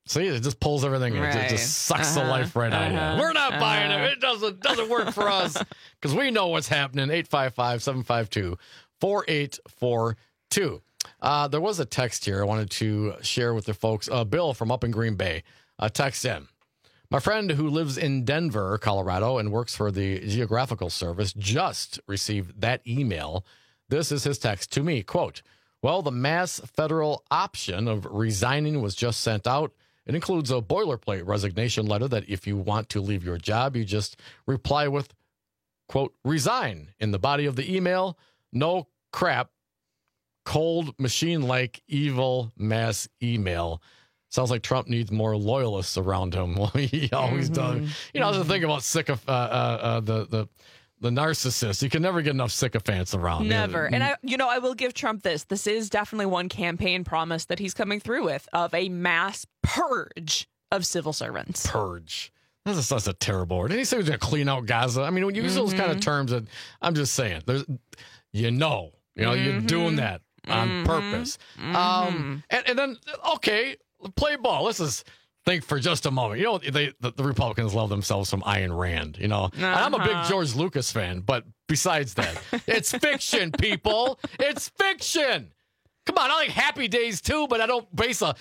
See, it just pulls everything in. Right. It just sucks Uh-huh. the life right out of Uh-huh. you. We're not Uh-huh. buying it. It doesn't doesn't work for us because we know what's happening. eight five five, seven five two, four eight four two. Uh, there was a text here I wanted to share with the folks. Uh, Bill from up in Green Bay, uh, text in. My friend who lives in Denver, Colorado, and works for the Geographical Service just received that email. This is his text to me, quote, well, the mass federal option of resigning was just sent out. It includes a boilerplate resignation letter that if you want to leave your job, you just reply with, quote, resign in the body of the email. No crap. Cold, machine-like, evil mass email. Sounds like Trump needs more loyalists around him. Well, he always Mm-hmm. does. You know, the thing about sycoph- uh, uh, uh, the the the narcissist. You can never get enough sycophants around. Never. Yeah. And I, you know, I will give Trump this. This is definitely one campaign promise that he's coming through with of a mass purge of civil servants. Purge. That's a, such a terrible word. Didn't he say he was going to clean out Gaza? I mean, when you use those kind of terms, that I'm just saying, there's, you know, you know, you're doing that on Mhm. purpose. Um, and, and then, okay, play ball. Let's just think for just a moment. You know, they the, the Republicans love themselves some Ayn Rand, you know. And I'm a big Uh-huh. George Lucas fan, but besides that, it's fiction, people. It's fiction. Come on, I like Happy Days too, but I don't base a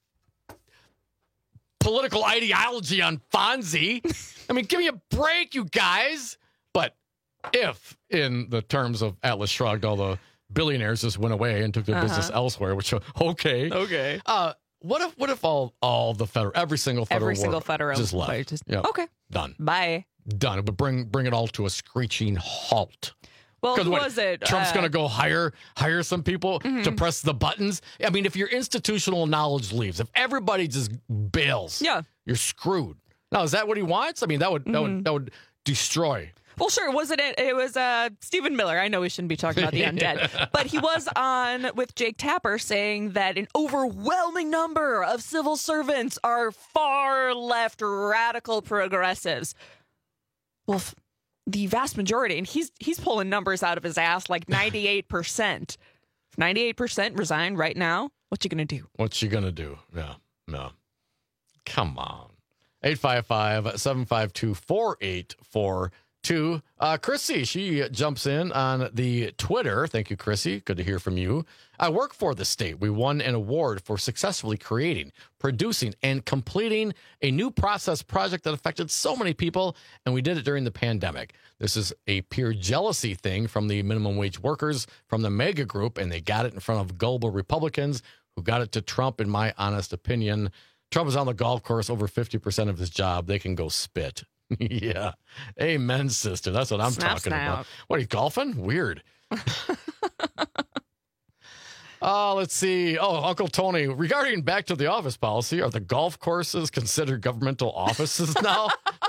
political ideology on Fonzie. I mean, give me a break, you guys. But if, in the terms of Atlas Shrugged, all the billionaires just went away and took their Uh-huh. business elsewhere, which, okay. Okay. Uh, what if what if all all the federal, every single federal Every single work federal just left? employee just- Yep. Okay. Done. Bye. Done. It would bring bring it all to a screeching halt. Well, 'Cause who what, was it? Trump's Uh, going to go hire hire some people to Mhm. press the buttons. I mean, if your institutional knowledge leaves, if everybody just bails, Yeah. you're screwed. Now, is that what he wants? I mean, that would that Mhm. would that would destroy. Well, sure. Was it? It was uh, Stephen Miller. I know we shouldn't be talking about the undead, but he was on with Jake Tapper saying that an overwhelming number of civil servants are far left radical progressives. Well, f- the vast majority, and he's he's pulling numbers out of his ass, like ninety-eight percent. ninety-eight percent resign right now. What you gonna do? What you gonna do? No, no. Come on. eight five five, seven five two, four eight four two. Uh, Chrissy, she jumps in on the Twitter. Thank you, Chrissy. Good to hear from you. I work for the state. We won an award for successfully creating, producing, and completing a new process project that affected so many people, and we did it during the pandemic. This is a pure jealousy thing from the minimum wage workers from the mega group, and they got it in front of gullible Republicans who got it to Trump, in my honest opinion. Trump is on the golf course over fifty percent of his job. They can go spit. Yeah. Amen, sister. That's what I'm Snap, talking snap. about. What, are you golfing? Weird. Oh, let's see. Oh, Uncle Tony, regarding back to the office policy, are the golf courses considered governmental offices now?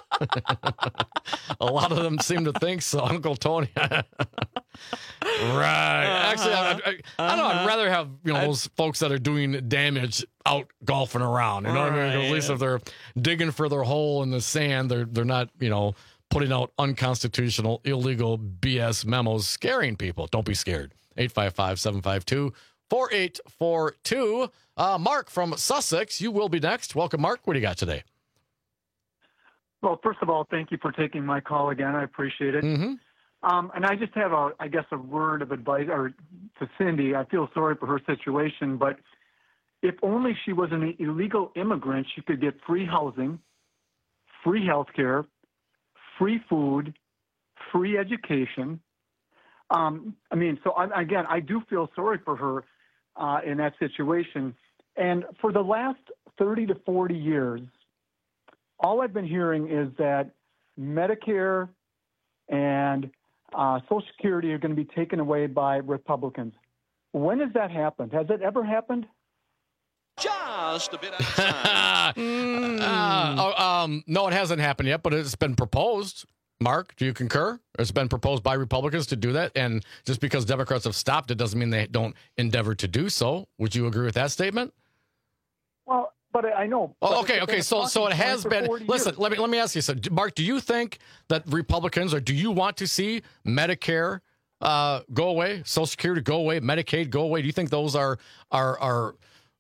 A lot of them seem to think so, Uncle Tony. Right. Actually, I, I, I don't know. I'd rather have, you know, those folks that are doing damage out golfing around. You know what I mean? 'Cause at least if they're digging for their hole in the sand, they're they're not, you know, putting out unconstitutional, illegal B S memos scaring people. Don't be scared. eight five five, seven five two, four eight four two. Uh, Mark from Sussex, you will be next. Welcome, Mark. What do you got today? Well, first of all, thank you for taking my call again. I appreciate it. Mm-hmm. Um, and I just have a, I guess, a word of advice or to Cindy. I feel sorry for her situation, but if only she was an illegal immigrant, she could get free housing, free health care, free food, free education. Um, I mean, so I, again, I do feel sorry for her uh, in that situation. And for the last thirty to forty years, all I've been hearing is that Medicare and uh, Social Security are going to be taken away by Republicans. When has that happened? Has it ever happened? Just a bit outside. Uh, oh, um, no, it hasn't happened yet, but it's been proposed. Mark, do you concur? It's been proposed by Republicans to do that, and just because Democrats have stopped it doesn't mean they don't endeavor to do so. Would you agree with that statement? Well, but I know. Oh, but okay, it's okay. been So, so it talking has for been. forty Listen, years. let me let me ask you. So, Mark, do you think that Republicans, or do you want to see Medicare uh, go away, Social Security go away, Medicaid go away? Do you think those are are are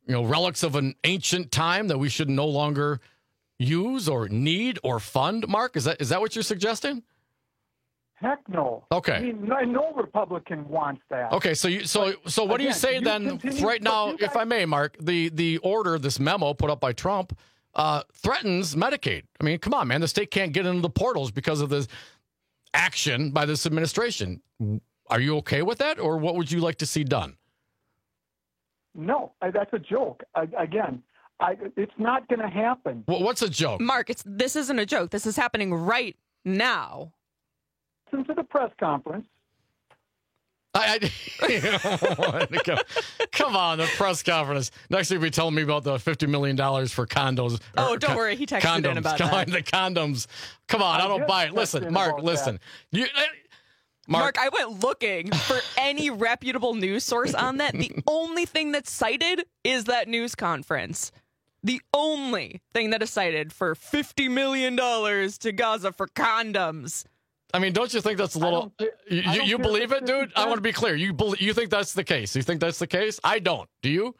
you know, relics of an ancient time that we should no longer use or need or fund? Mark, is that is that what you're suggesting? Heck no. Okay. I mean, no, no Republican wants that. Okay, so you so so what Again, do you say you then continue- right but now, you guys- if I may, Mark, the the order, this memo put up by Trump, uh, threatens Medicaid. I mean, come on, man, the state can't get into the portals because of this action by this administration. Are you okay with that, or what would you like to see done? No, I, that's a joke. I, again, I, it's not going to happen. Well, what's a joke? Mark, it's this isn't a joke. This is happening right now. Listen to the press conference. I, I come, come on, the press conference. Next week, be telling me about the fifty million dollars for condos. Oh, don't worry. He texted condoms. in about come that. On, the condoms. Come on, I, I don't buy it. Listen, Mark, listen. You, Mark, Mark, I went looking for any reputable news source on that. The only thing that's cited is that news conference. The only thing that is cited for fifty million dollars to Gaza for condoms. I mean, don't you think that's a little... You, you, you believe it, dude? I want to be clear. You believe, you think that's the case? You think that's the case? I don't. Do you?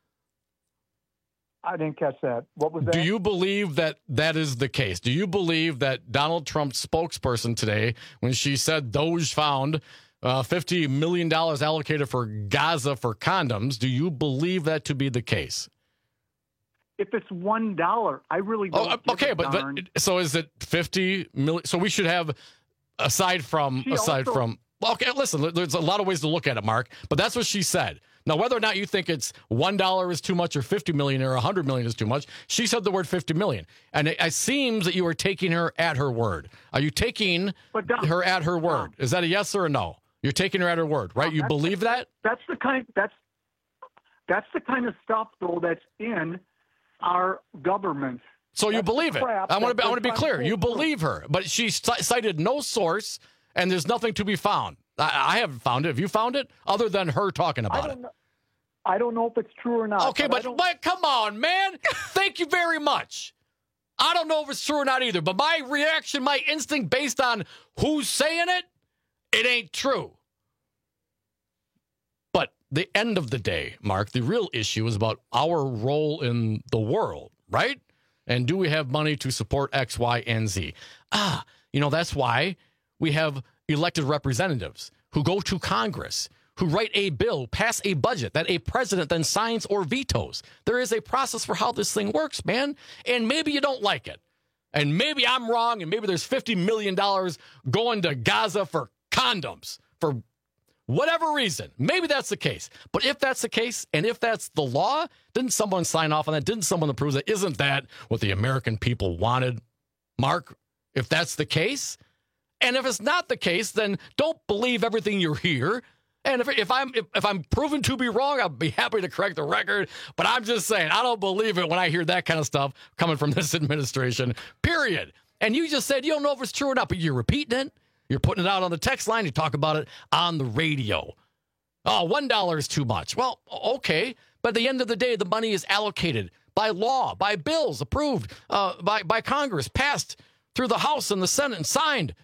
I didn't catch that. What was that? Do you believe that that is the case? Do you believe that Donald Trump's spokesperson today, when she said Doge found uh, fifty million dollars allocated for Gaza for condoms, do you believe that to be the case? If it's one dollar, I really don't. Oh, okay, but, but so is it fifty million? So we should have, aside from She aside also- from. Well, okay, listen. There's a lot of ways to look at it, Mark, but that's what she said. Now, whether or not you think it's one dollar is too much, or fifty million, or a hundred million is too much, she said the word fifty million, and it, it seems that you are taking her at her word. Are you taking Don, her at her word? Is that a yes or a no? You're taking her at her word, right? Don, You that's believe the, that? That's the kind. That's that's the kind of stuff, though, that's in our government. So you That's believe it? crap I want to. that I want to be they're clear. trying to You pull believe her, but she c- cited no source, and there's nothing to be found. I, I haven't found it. Have you found it, other than her talking I about don't it? know. I don't know if it's true or not. Okay, but, I but, don't- but come on, man. Thank you very much. I don't know if it's true or not either, but my reaction, my instinct based on who's saying it, it ain't true. But the end of the day, Mark, the real issue is about our role in the world, right? And do we have money to support X, Y, and Z? Ah, you know, that's why we have elected representatives who go to Congress, who write a bill, pass a budget that a president then signs or vetoes. There is a process for how this thing works, man. And maybe you don't like it. And maybe I'm wrong, and maybe there's fifty million dollars going to Gaza for condoms, for whatever reason. Maybe that's the case. But if that's the case, and if that's the law, didn't someone sign off on that? Didn't someone approve that? Isn't that what the American people wanted, Mark? If that's the case? And if it's not the case, then don't believe everything you hear. And if, if I'm if, if I'm proven to be wrong, I'll be happy to correct the record. But I'm just saying, I don't believe it when I hear that kind of stuff coming from this administration, period. And you just said you don't know if it's true or not, but you're repeating it. You're putting it out on the text line. You talk about it on the radio. Oh, one dollar is too much. Well, okay. But at the end of the day, the money is allocated by law, by bills approved uh, by, by Congress, passed through the House and the Senate, and signed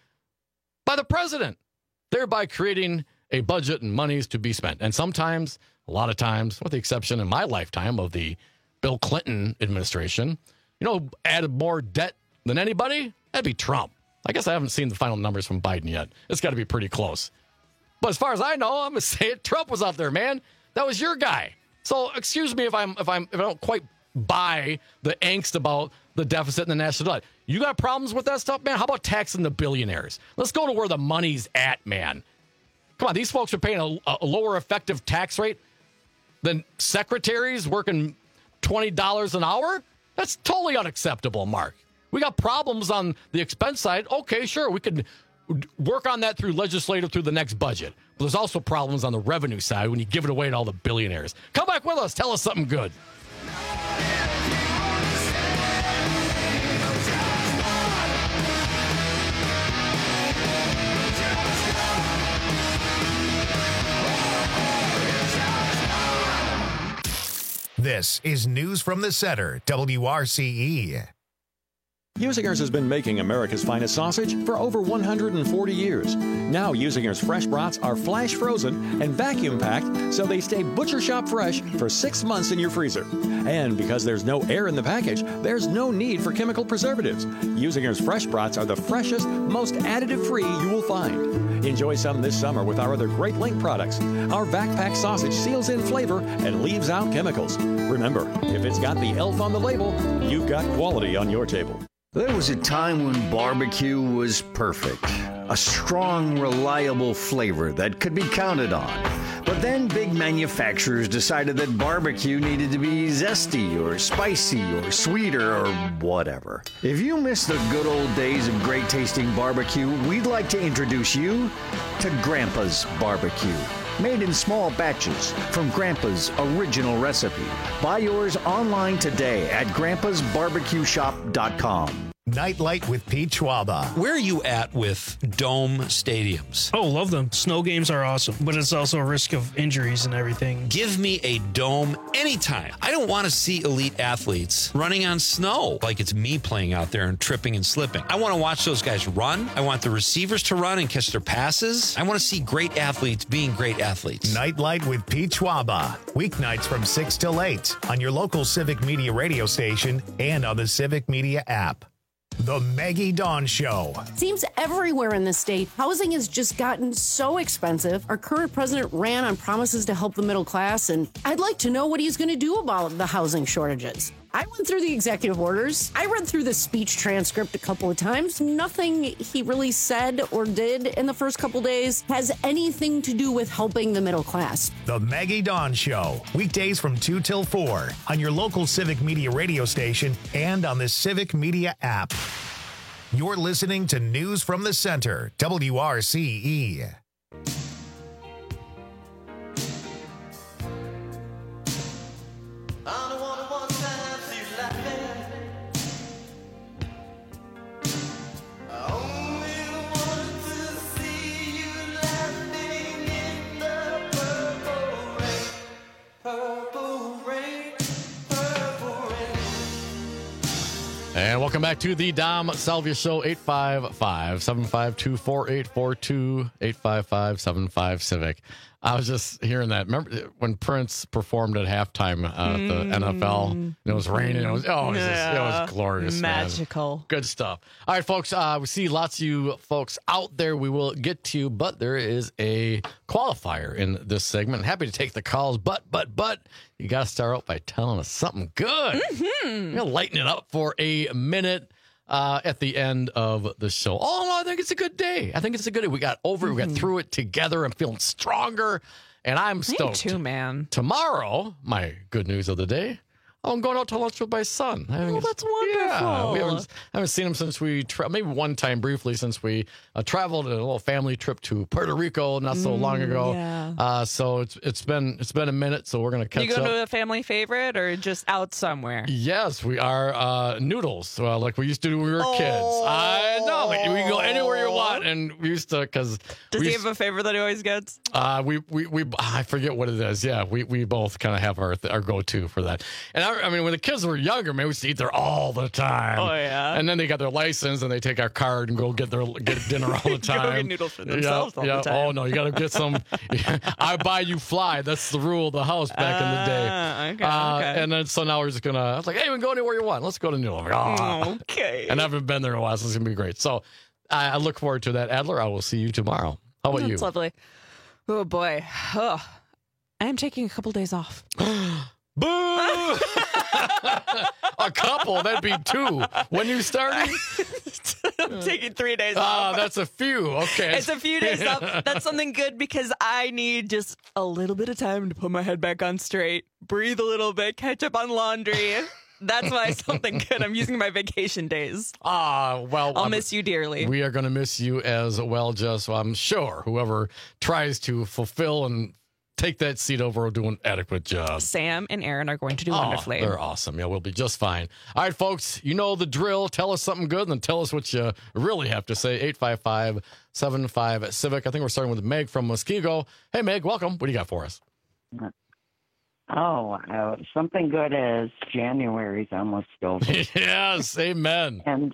by the president, thereby creating a budget and monies to be spent. And sometimes, a lot of times, with the exception in my lifetime of the Bill Clinton administration, you know, added more debt than anybody? That'd be Trump. I guess I haven't seen the final numbers from Biden yet. It's got to be pretty close. But as far as I know, I'm going to say it, Trump was out there, man. That was your guy. So excuse me if I'm if I'm if I don't quite buy the angst about the deficit and the national debt. You got problems with that stuff, man? How about taxing the billionaires? Let's go to where the money's at, man. Come on, these folks are paying a, a lower effective tax rate than secretaries working twenty dollars an hour? That's totally unacceptable, Mark. We got problems on the expense side. Okay, sure, we could work on that through legislative through the next budget. But there's also problems on the revenue side when you give it away to all the billionaires. Come back with us. Tell us something good. This is News from the Center, W R C E. Usinger's has been making America's finest sausage for over one hundred forty years. Now Usinger's fresh brats are flash frozen and vacuum packed so they stay butcher shop fresh for six months in your freezer. And because there's no air in the package, there's no need for chemical preservatives. Usinger's fresh brats are the freshest, most additive-free you will find. Enjoy some this summer with our other great Link products. Our vac pack sausage seals in flavor and leaves out chemicals. Remember, if it's got the elf on the label, you've got quality on your table. There was a time when barbecue was perfect. A strong, reliable flavor that could be counted on. But then big manufacturers decided that barbecue needed to be zesty or spicy or sweeter or whatever. If you miss the good old days of great tasting barbecue, we'd like to introduce you to Grandpa's Barbecue. Made in small batches from Grandpa's original recipe. Buy yours online today at grandpas barbecue shop dot com. Nightlight with Pete Schwaba. Where are you at with dome stadiums? Oh, love them. Snow games are awesome, but it's also a risk of injuries and everything. Give me a dome anytime. I don't want to see elite athletes running on snow like it's me playing out there and tripping and slipping. I want to watch those guys run. I want the receivers to run and catch their passes. I want to see great athletes being great athletes. Nightlight with Pete Schwaba. Weeknights from six till eight on your local Civic Media radio station and on the Civic Media app. The Maggie Dawn Show. Seems everywhere in the state, housing has just gotten so expensive. Our current president ran on promises to help the middle class, and I'd like to know what he's going to do about the housing shortages. I went through the executive orders. I read through the speech transcript a couple of times. Nothing he really said or did in the first couple days has anything to do with helping the middle class. The Maggie Dawn Show. Weekdays from two till four on your local Civic Media radio station and on the Civic Media app. You're listening to News from the Center, W R C E. And welcome back to the Dom Salvia Show, eight five five, seven five two, four eight four two, eight five five, seven five Civic. I was just hearing that. Remember when Prince performed at halftime uh, at the mm. N F L? And it was raining. It was, oh, it was, yeah. just, it was glorious. Magical. Man. Good stuff. All right, folks. Uh, we see lots of you folks out there. We will get to you, but there is a qualifier in this segment. Happy to take the calls, but, but, but, you got to start out by telling us something good. Mm-hmm. We're going to lighten it up for a minute. Uh, at the end of the show. Oh, no, I think it's a good day. I think it's a good day. We got over mm-hmm. we got through it together. I'm feeling stronger, and I'm stoked. Me too, man. Tomorrow, my good news of the day, I'm going out to lunch with my son. Oh, that's wonderful. Yeah, we haven't, I haven't seen him since we, tra- maybe one time briefly since we uh, traveled a little family trip to Puerto Rico not so mm, long ago. Yeah. Uh, so it's it's been it's been a minute, so we're going to catch up. You go to a family favorite or just out somewhere? Yes, we are uh, noodles, uh, like we used to do when we were oh. kids. I know. Like, we can go anywhere you want, and we used to, because... Does he have a favorite that he always gets? Uh, we, we, we, I forget what it is. Yeah, we, we both kind of have our our go-to for that. And I, I mean, when the kids were younger, man, we used to eat there all the time. Oh, yeah. And then they got their license, and they take our card and go get their get dinner all the time. Go get noodles for themselves yeah, all yeah. the time. Oh, no, you got to get some... I buy, you fly. That's the rule of the house back uh, in the day. Okay, uh, okay. And then, so now we're just going to... I was like, hey, we can go anywhere you want. Let's go to Noodle. Like, oh. Okay. And I haven't been there in a while, so it's going to be great. So I, I look forward to that. Adler, I will see you tomorrow. How about That's you? That's lovely. Oh, boy. Oh, I am taking a couple days off. Boo! A couple, that'd be two. When you starting? I'm taking three days uh, off. Ah, that's a few. Okay. It's a few days off. That's something good because I need just a little bit of time to put my head back on straight, breathe a little bit, catch up on laundry. That's why it's something good. I'm using my vacation days. Ah, uh, well. I'll I'm, miss you dearly. We are going to miss you as well, Jess. I'm sure whoever tries to fulfill and take that seat over will do an adequate job. Sam and Aaron are going to do oh, wonderfully. They're awesome. Yeah, we'll be just fine. All right, folks, you know the drill. Tell us something good, and then tell us what you really have to say. eight five five, seven five, Civic. I think we're starting with Meg from Muskego. Hey, Meg, welcome. What do you got for us? Oh, uh, something good is January's almost over. Yes, amen. And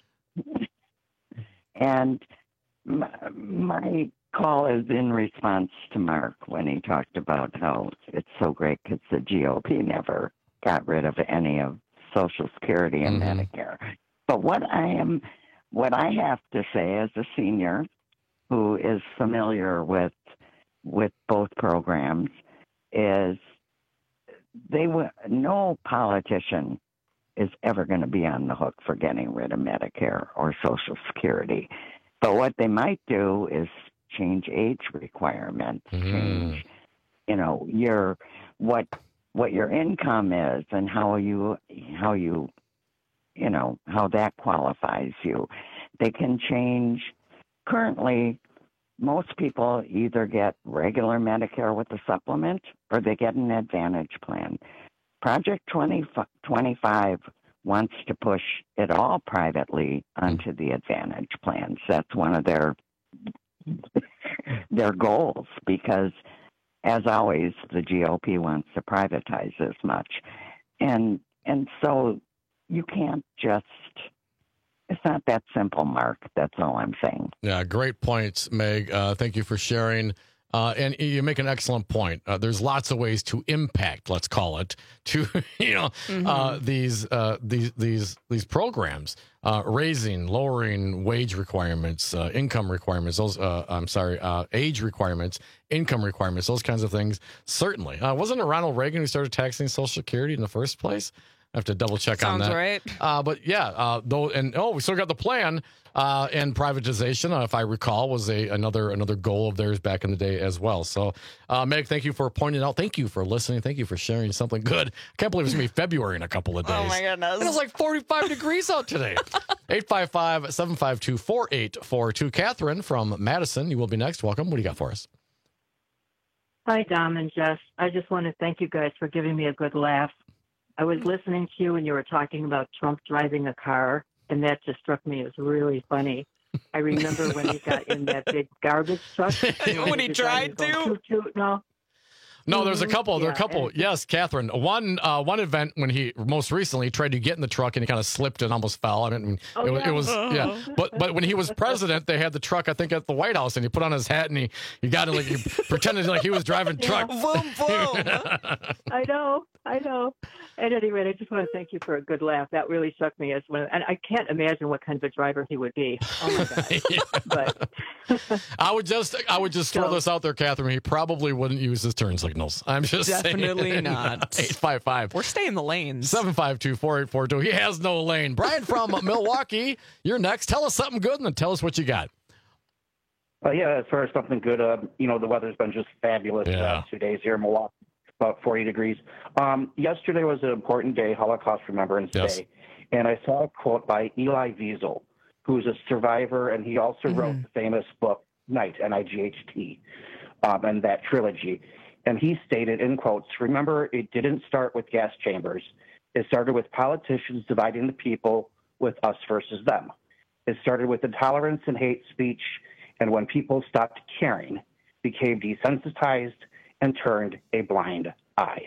and my, my call is in response to Mark when he talked about how it's so great because the G O P never got rid of any of Social Security and mm-hmm. Medicare. But what I am, what I have to say as a senior who is familiar with with both programs is they will, no politician is ever going to be on the hook for getting rid of Medicare or Social Security. But what they might do is change age requirements, mm. change, you know, your what what your income is and how you how you you know how that qualifies you. They can change. Currently, most people either get regular Medicare with a supplement or they get an Advantage plan. Project twenty twenty-five wants to push it all privately onto the Advantage plans. That's one of their their goals because, as always, the G O P wants to privatize as much. And and so you can't just... It's not that simple, Mark. That's all I'm saying. Yeah, great points, Meg. Uh, thank you for sharing. Uh, and you make an excellent point. Uh, there's lots of ways to impact, let's call it, to you know mm-hmm. uh, these uh, these these these programs, uh, raising, lowering wage requirements, uh, income requirements. Those uh, I'm sorry, uh, age requirements, income requirements, those kinds of things. Certainly, uh, wasn't it Ronald Reagan who started taxing Social Security in the first place? I have to double check Sounds on that. Right. Uh, but yeah, uh, though, and oh, we still got the plan. Uh, and privatization, uh, if I recall, was a another another goal of theirs back in the day as well. So, uh, Meg, thank you for pointing out. Thank you for listening. Thank you for sharing something good. I can't believe it's going to be February in a couple of days. Oh, my goodness. And it's like forty-five degrees out today. eight five five, seven five two, four eight four two. Catherine from Madison, you will be next. Welcome. What do you got for us? Hi, Dom and Jess. I just want to thank you guys for giving me a good laugh. I was listening to you when you were talking about Trump driving a car, and that just struck me as really funny. I remember when he got in that big garbage truck. When he tried to? Toot, toot, no. No, there's a couple. Yeah, there are a couple. Yes, Catherine. One uh, one event when he most recently tried to get in the truck and he kind of slipped and almost fell. I mean, oh, it, yeah. it was yeah. But but when he was president, they had the truck I think at the White House, and he put on his hat and he he got it like he pretended like he was driving truck. Yeah. Boom boom. I know, I know. At any rate, I just want to thank you for a good laugh. That really struck me as one, and I can't imagine what kind of a driver he would be. Oh my god! Yeah. But I would just I would just throw so, this out there, Catherine. He probably wouldn't use his turn signals. I'm just definitely saying. not. eight five five. We're staying in the lanes. seven five two, four eight four two. He has no lane. Brian from Milwaukee, you're next. Tell us something good, and then tell us what you got. Uh, yeah, as far as something good, uh, you know, the weather's been just fabulous yeah. uh, two days here in Milwaukee. About forty degrees. Um, yesterday was an important day, Holocaust Remembrance yes. Day, and I saw a quote by Elie Wiesel, who's a survivor, and he also mm-hmm. wrote the famous book Night, N I G H T, um, and that trilogy. And he stated, in quotes, "Remember, it didn't start with gas chambers. It started with politicians dividing the people with us versus them. It started with intolerance and hate speech, and when people stopped caring, became desensitized, and turned a blind eye."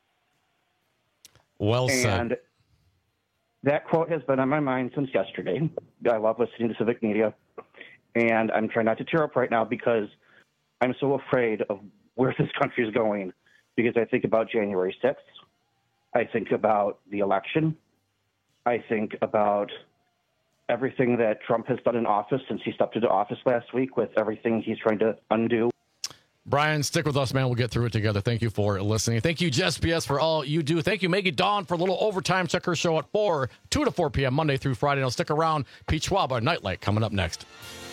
Well said. And that quote has been on my mind since yesterday. I love listening to civic media, and I'm trying not to tear up right now because I'm so afraid of where this country is going, because I think about January sixth. I think about the election. I think about everything that Trump has done in office since he stepped into office last week, with everything he's trying to undo. Brian, stick with us, man. We'll get through it together. Thank you for listening. Thank you, Jess B S, for all you do. Thank you, Maggie Dawn, for a little overtime. Check her show at four, two to four p.m. Monday through Friday. Now stick around. Pete Schwab, Nightlight, coming up next.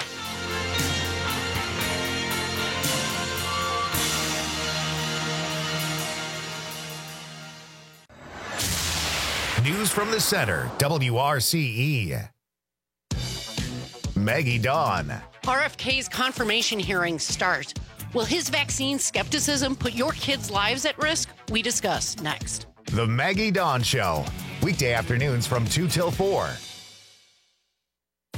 News from the Center, W R C E. Maggie Dawn. R F K's confirmation hearings start. Will his vaccine skepticism put your kids' lives at risk? We discuss next. The Maggie Dawn Show, weekday afternoons from two till four.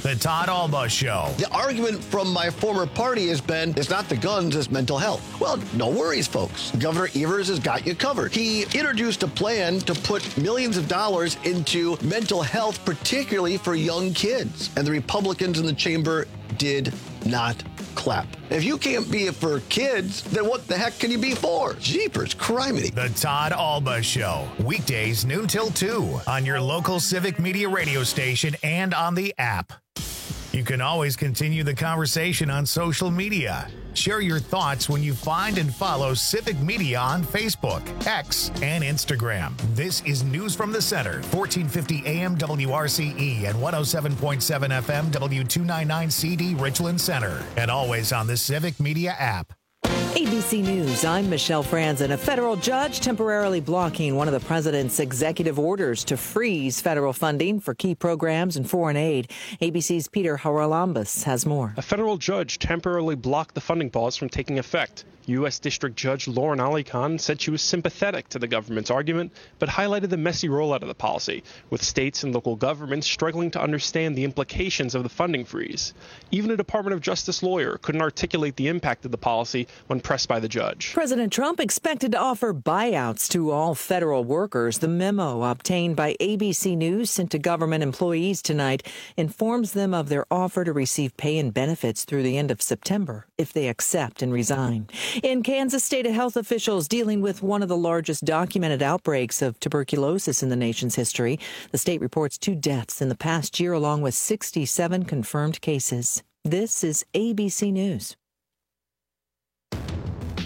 The Todd Alba Show. The argument from my former party has been, it's not the guns, it's mental health. Well, no worries, folks. Governor Evers has got you covered. He introduced a plan to put millions of dollars into mental health, particularly for young kids. And the Republicans in the chamber did not clap. If you can't be it for kids, then what the heck can you be for? Jeepers, criminy. The Todd Alba Show. Weekdays noon till two on your local Civic Media radio station and on the app. You can always continue the conversation on social media. Share your thoughts when you find and follow Civic Media on Facebook, X, and Instagram. This is News from the Center, fourteen fifty A M W R C E and one oh seven point seven F M W two ninety-nine C D Richland Center, and always on the Civic Media app. A B C News, I'm Michelle Franzen. A federal judge temporarily blocking one of the president's executive orders to freeze federal funding for key programs and foreign aid. A B C's Peter Haralambous has more. A federal judge temporarily blocked the funding pause from taking effect. U S. District Judge Lauren Ali Khan said she was sympathetic to the government's argument, but highlighted the messy rollout of the policy, with states and local governments struggling to understand the implications of the funding freeze. Even a Department of Justice lawyer couldn't articulate the impact of the policy when pressed by the judge. President Trump expected to offer buyouts to all federal workers. The memo obtained by A B C News sent to government employees tonight informs them of their offer to receive pay and benefits through the end of September if they accept and resign. In Kansas, state health officials dealing with one of the largest documented outbreaks of tuberculosis in the nation's history. The state reports two deaths in the past year, along with sixty-seven confirmed cases. This is A B C News.